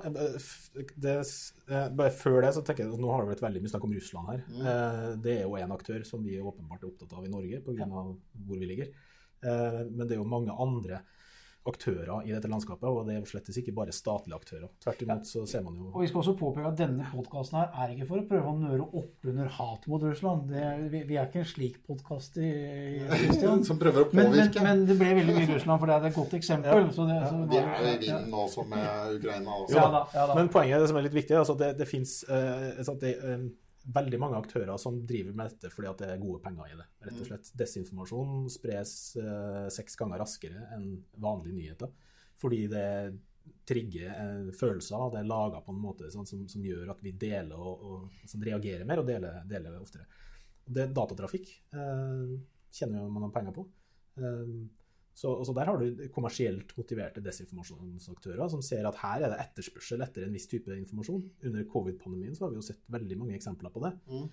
bare før det så tenker jeg at nå har det vært veldig mye snakk om Russland her. Det er jo en aktør som vi åpenbart er opptatt av i Norge på grunn av hvor vi ligger. Men det er jo mange andre aktører i dette landskapet, og det er slett ikke bare statlige aktører. Tvert imot så ser man jo... Og vi skal også påpeke at denne podcasten her er ikke for å prøve å nøre opp under hat mot Russland. Vi er ikke en slik podcast i Kristian. Som prøver å påvirke. Men det ble veldig mye Russland, for det er et godt eksempel. Vi er jo i vinden også med Ukraina. Også. Ja da. Men poenget som er litt viktig, altså det finnes veldig mange aktører som driver med dette fordi at det er gode penger i det. Rett og slett. Desinformasjon spres 6 ganger raskere enn vanlige nyheter. Fordi det trigger følelser, det er laget på en måte sånn, som gjør at vi deler og reagerer mer og deler oftere. Det er datatrafikk, kjenner jo man penger på. Så der har du kommersielt motiverte desinformasjonsaktører som ser at her er det etterspørsel etter en viss type informasjon. Under covid-pandemien så har vi jo sett veldig mange eksempler på det.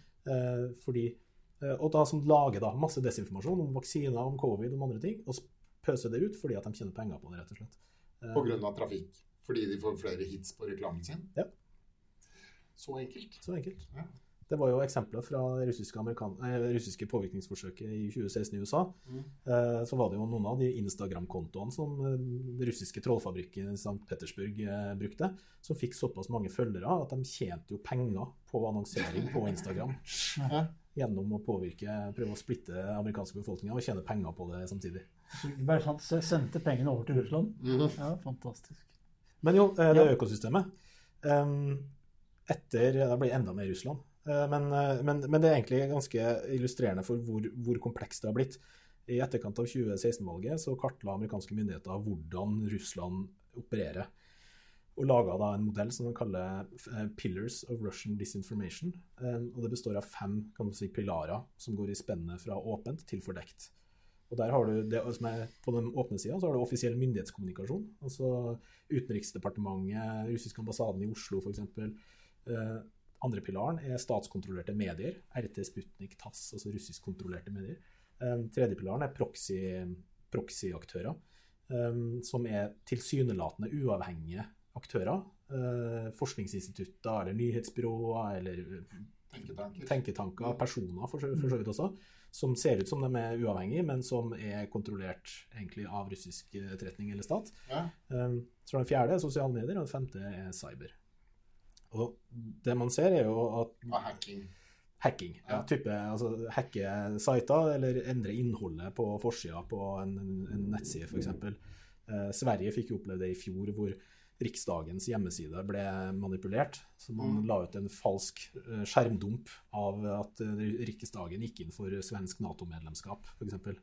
Og da som lager masse desinformasjon om vaksiner, om covid, om andre ting, og pøser det ut fordi at de tjener penger på det, rett og slett. På grunn av trafikk, fordi de får flere hits på reklamen sin? Ja. Så enkelt. Så enkelt. Ja. Det var jo eksempler fra det russiske påvirkningsforsøket i 2016 i USA. Så var det jo noen av de Instagram-kontoene som russiske trollfabrikken i St. Petersburg brukte, som fikk såpass mange følgere at de tjente jo penger på annonsering på Instagram. Gjennom å prøve å splitte amerikanske befolkninger og tjene penger på det samtidig. Bare sånn at sendte pengene over til Russland. Ja, fantastisk. Men jo, det økosystemet. Det blir enda mer Russland. Men det er egentlig ganske illustrerende for hvor komplekst det har blitt. I etterkant av 2016-valget så kartla amerikanske myndigheter hvordan Russland opererer, og laget da en modell som de kaller Pillars of Russian Disinformation, og det består av 5 kan man si, pilarer som går i spennet fra åpent til fordekt. Og der har du det som på den åpne siden, så har du offisiell myndighetskommunikasjon, altså Utenriksdepartementet, russisk ambassaden i Oslo for eksempel. Andre pilaren statskontrollerte medier, RT, Sputnik, TASS, altså russisk kontrollerte medier. Tredje pilaren proxy-aktører, som tilsynelatende uavhengige aktører, forskningsinstitutter, eller nyhetsbyråer, eller tenketanker, personer for så vidt også, som ser ut som de uavhengige, men som kontrollert egentlig av russisk etterretning eller stat. Ja. Så den fjerde sosiale medier, og den femte cyber. Og det man ser jo at hacking, ja, type, altså hacke sider eller endre innholdet på forsida på en nettside for eksempel. Sverige fikk jo oppleve det i fjor hvor Riksdagens hjemmeside ble manipulert, så man la ut en falsk skjermdump av at Riksdagen gikk inn for svensk NATO-medlemskap for eksempel.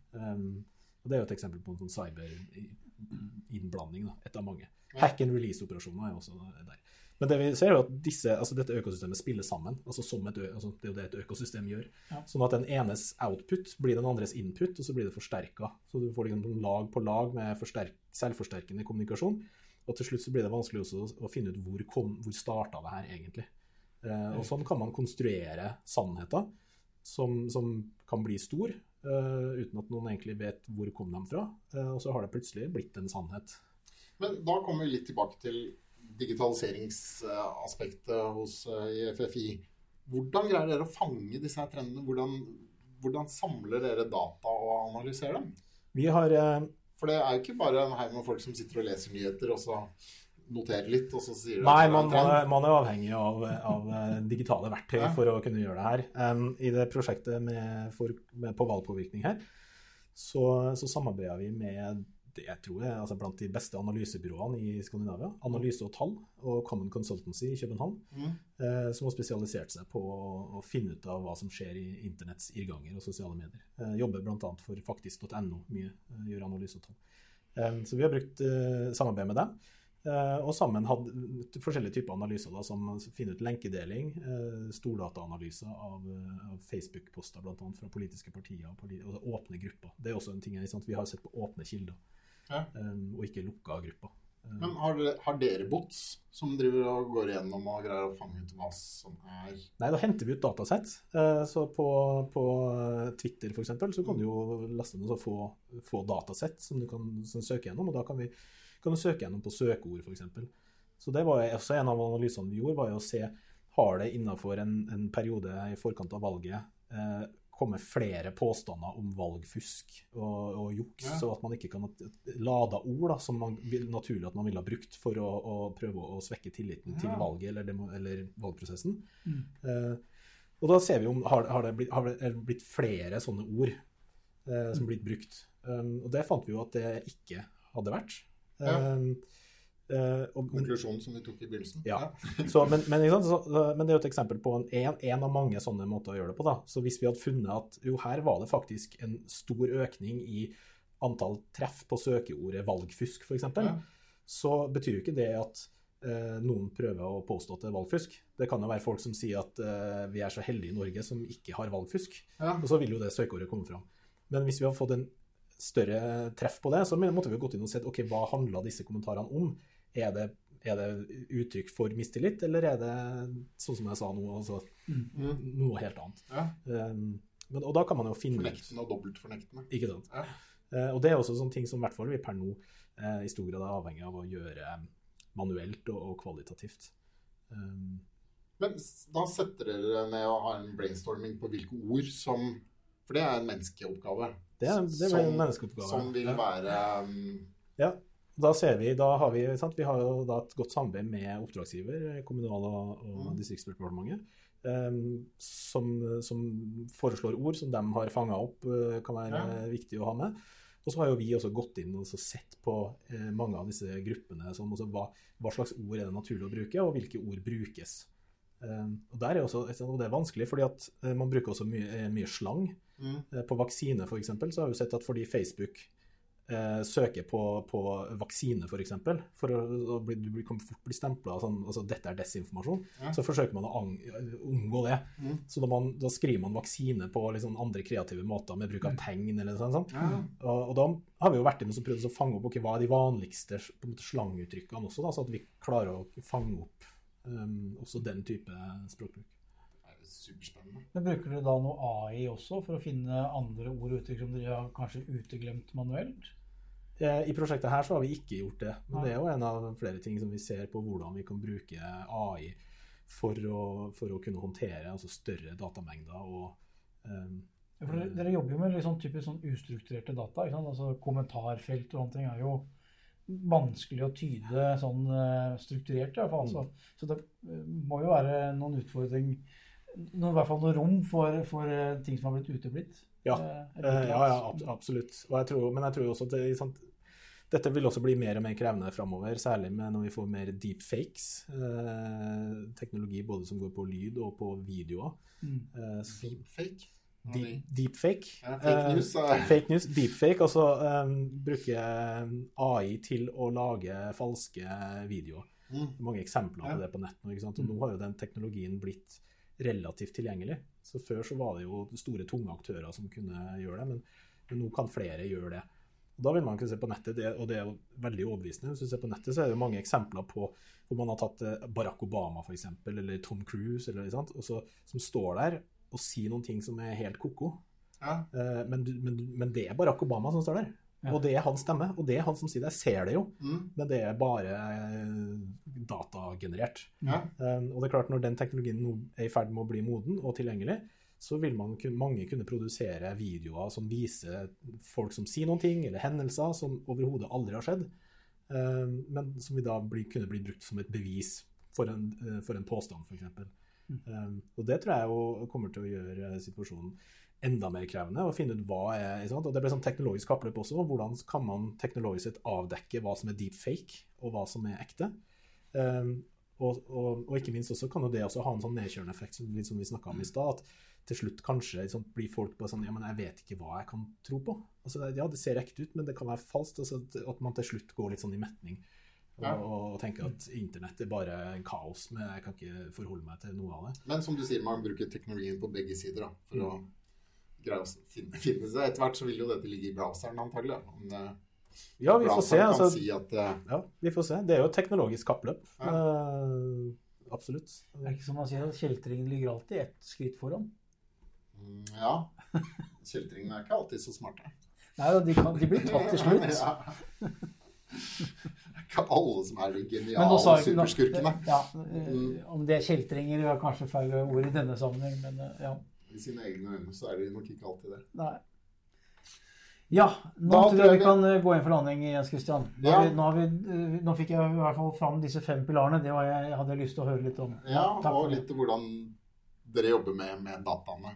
Og det jo et eksempel på en sånn cyber-innblanding, et av mange. Hack and release-operasjoner også der. Men det vi ser jo at dette økosystemet spiller sammen, altså det er jo det et økosystem gjør. Ja. Sånn at den enes output blir den andres input, og så blir det forsterket. Så du får liksom lag på lag med selvforsterkende kommunikasjon, og til slutt så blir det vanskelig også å finne ut hvor startet det her egentlig. Og sånn kan man konstruere sannheter som kan bli stor, uten at noen egentlig vet hvor kom de fra, og så har det plutselig blitt en sannhet. Men da kommer vi litt tilbake til digitaliseringsaspektet hos FFI. Hvordan greier dere å fange disse her trendene? Hvordan samler dere data og analyserer dem? For det jo ikke bare en heim med folk som sitter og leser nyheter, og så noterer litt, og så sier det... Nei, man avhengig av digitale verktøy for å kunne gjøre det her. I det prosjektet på valgpåvirkning her, så samarbeider vi med det jeg tror altså blant de beste analysebyråene i Skandinavia, Analyse og Tall og Common Consultancy i København, som har spesialisert seg på å finne ut av hva som skjer i internetts irrganger og sosiale medier. Jobber blant annet for faktisk.no, gjør Analyse og Tall. Så vi har brukt samarbeid med dem, og sammen hadde forskjellige typer analyser da, som finner ut lenkedeling, stordataanalyser av Facebook-poster blant annet fra politiske partier og åpne grupper. Det også en ting vi har sett på åpne kilder. Ja. Og ikke lukka grupper. Men har dere bots som driver og går igjennom og greier å fange ut hva som Nei, da henter vi ut datasett. Så på Twitter for eksempel, så kan du jo laste ned og få datasett som du kan søke gjennom, og da kan du søke gjennom på søkeord for eksempel. Så det var også en av analysene vi gjorde, var jo å se, har det innenfor en periode i forkant av valget komme flere påstander om valgfusk og juks, så at man ikke kan lade ord da, som naturlig at man ville ha brukt for å prøve å svekke tilliten til valget eller valgprosessen. Og da ser vi om har det blitt flere sånne ord som blitt brukt. Og det fant vi jo at det ikke hadde vært. Konklusjonen som vi tok i begynnelsen. Ja. Men det er jo et eksempel på en av mange sånne måter å gjøre det på. Da. Så hvis vi hadde funnet at her var det faktisk en stor økning i antall treff på søkeordet valgfusk for eksempel, så betyr jo ikke det at noen prøver å påstå at det er valgfusk. Det kan jo være folk som sier at vi så heldige i Norge som ikke har valgfusk, og så vil jo det søkeordet komme fram. Men hvis vi har fått en større treff på det, så måtte vi gått inn og sett, ok, hva handler disse kommentarene om? Er det uttrykk for mistillit, eller er det, sånn som jeg sa nå, altså, noe helt annet? Ja. Og da kan man jo finne... Fornektende og dobbeltfornektende. Ikke sant? Ja. Og det er også sånne ting som i hvert fall vi per nå i stor grad avhengig av å gjøre manuelt og kvalitativt. Men da setter dere ned og har en brainstorming på hvilke ord som, for det en menneskeoppgave. Det blir en menneskeoppgave. Som vil være... Ja, da har vi, sant? Vi har jo da et godt samarbeid med oppdragsgiver, Kommunal- og distriktsdepartementet, som foreslår ord som de har fanget opp, kan være viktig å ha med. Og så har jo vi også gått inn og sett på mange av disse gruppene, som også hva slags ord det naturlig å bruke, og hvilke ord brukes. Og der også, og det vanskelig, fordi at man bruker også mye slang. På vaksine for eksempel, så har vi sett at fordi Facebook søker på vaksine for eksempel, du kan fort bli stemplet sånn, altså dette desinformasjon, så forsøker man å unngå det. Så da skriver man vaksine på liksom andre kreative måter med bruk av tegn eller sånn. Og da har vi jo vært inne og prøvd å fange opp hva de vanligste slanguttrykkene også, da, så at vi klarer å fange opp også den type språkbruk. Superspennende. Men bruker dere da noe AI også for å finne andre ord og uttrykk som dere har kanskje uteglemt manuelt? I prosjektet her så har vi ikke gjort det, men det er jo en av flere ting som vi ser på hvordan vi kan bruke AI for å kunne håndtere altså større datamengder. For dere jobber jo med litt sånn typisk sånn ustrukturerte data, ikke sant? Altså kommentarfelt og sånne ting er jo vanskelig å tyde sånn strukturert i hvert fall. Så det må jo være noen utfordring, i hvert fall noe rom for ting som har blitt uteblitt. Ja, absolutt. Men jeg tror også at dette vil også bli mer og mer krevende fremover, særlig når vi får mer deepfakes, teknologi både som går på lyd og på videoer. Deepfake? Deepfake. Fake news. Fake news, deepfake, altså bruke AI til å lage falske videoer. Mange eksempler på det på nett nå, ikke sant? Og nå har jo den teknologien blitt relativt tilgjengelig. Så før så var det jo store, tunge aktører som kunne gjøre det, men nå kan flere gjøre det. Og da vil man kunne se på nettet, og det er jo veldig overbevisende. Hvis du ser på nettet så er det jo mange eksempler på hvor man har tatt Barack Obama for eksempel, eller Tom Cruise, eller noe sånt, som står der og sier noen ting som er helt koko. Men det er Barack Obama som står der. Og det er hans stemme, og det er han som sier det. Jeg ser det jo, men det er bare datagenerert. Og det er klart, når den teknologien nå er i ferd med å bli moden og tilgjengelig, så vil mange kunne produsere videoer som viser folk som sier noen ting, eller hendelser som overhodet aldri har skjedd, men som vi da kunne bli brukt som et bevis for en påstand, for eksempel. Og det tror jeg jo kommer til å gjøre situasjonen enda mer krevende, å finne ut hva sant? Og det blir sånn teknologisk kappløp også, hvordan kan man teknologisk sett avdekke hva som er deepfake, og hva som er ekte. Og ikke minst også kan jo det også ha en sånn nedkjørende effekt, som vi snakket om i sted, at til slutt kanskje blir folk bare sånn, ja, men jeg vet ikke hva jeg kan tro på. Altså, ja, det ser ekte ut, men det kan være falskt, altså, at man til slutt går litt sånn i metning, og tenker at internett er bare en kaos, men jeg kan ikke forholde meg til noe av det. Men som du sier, man bruker teknologien på begge sider, da, for å greie å finne seg. Etter hvert så vil jo dette ligge i browseren, antagelig. Ja, vi får se. Altså, si at, ja, vi får se. Det er jo et teknologisk kappløp. Absolutt. Det er ikke som man sier at kjeltringen ligger alltid ett skritt foran. Ja, kjeltringene er ikke alltid så smarte. Nei, de blir tatt til slutt. Det er ikke alle som er de geniale superskurkene. Ja, om det er kjeltringer, er kanskje feil ord i denne sammenheng, men ja. I sine egne øyne så er de nok ikke alltid det. Nei. Ja, nå tror jeg vi kan gå inn for landing, Jens Christian. Nå fikk jeg i hvert fall fram disse 5 pilarene, det var jeg hadde lyst til å høre litt om. Ja, og litt om hvordan dere jobber med dataene.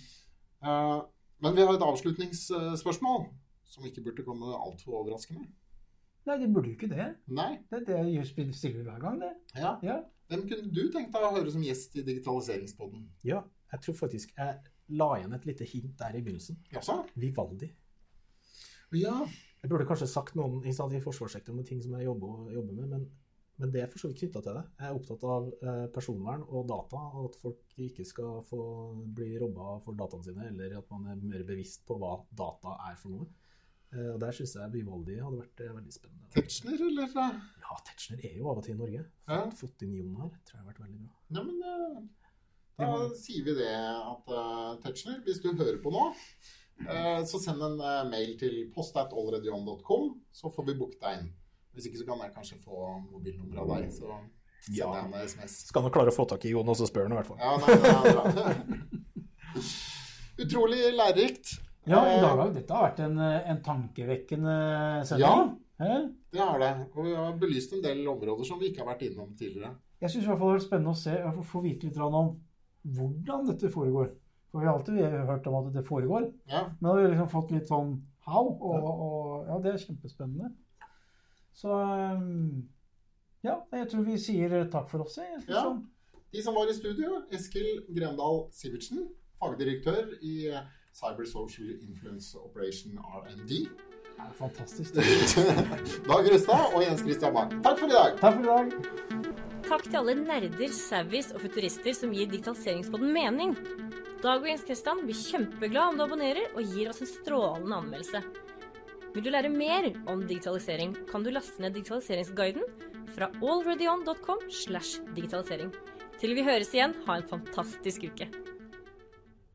Men vi har et avslutningsspørsmål, som ikke burde komme alt for overraskende. Nei, det burde jo ikke det. Nei. Det stiller vi hver gang, det. Ja. Hvem kunne du tenkt deg å høre som gjest i Digitaliseringspodden? Ja, jeg tror faktisk jeg la igjen et lite hint der i begynnelsen. Jaså? Vivaldi. Ja. Jeg burde kanskje sagt noen i forsvarssektoren med ting som jeg jobber med, men det er for så vidt knyttet til det. Jeg er opptatt av personvern og data, og at folk ikke skal bli robbet for dataene sine, eller at man er mer bevisst på hva data er for noe. Og der synes jeg Vivaldi hadde vært veldig spennende. Tetzschner, eller? Ja, Tetzschner er jo av og til i Norge. Fått inn Jon her, tror jeg har vært veldig bra. Ja, men da sier vi det at Tetzschner, hvis du hører på nå, så send en mail til post@allreadyon.com, så får vi booket deg inn. Hvis ikke så kan jeg kanskje få mobilnummer av deg, så sender jeg en SMS. Skal nok klare å få tak i Jon, og så spør han i hvert fall. Ja, nei, det er bra. Utrolig lærerikt. Ja, i dag har dette vært en tankevekkende sending. Ja, det har det. Og vi har belyst en del områder som vi ikke har vært innom tidligere. Jeg synes i hvert fall det er spennende å se, og få vite litt om hvordan dette foregår. For vi har alltid hørt om at det foregår. Ja. Men nå har vi liksom fått litt sånn how, og ja, det er kjempespennende. Så ja, jeg tror vi sier takk for oss. Ja, de som var i studio, Eskil Grendal Sivertsen, fagdirektør i Cyber Social Influence Operation R&D. Det er fantastisk. Dag Rustad og Jens Christian Bang. Takk for i dag. Takk for i dag. Takk til alle nerder, savvies og futurister som gir digitaliseringspodden mening. Dag og Jens Christian blir kjempeglad om du abonnerer og gir oss en strålende anmeldelse. Vil du lære mer om digitalisering, kan du laste ned digitaliseringsguiden fra allreadyon.com/digitalisering. Til vi høres igjen, ha en fantastisk uke.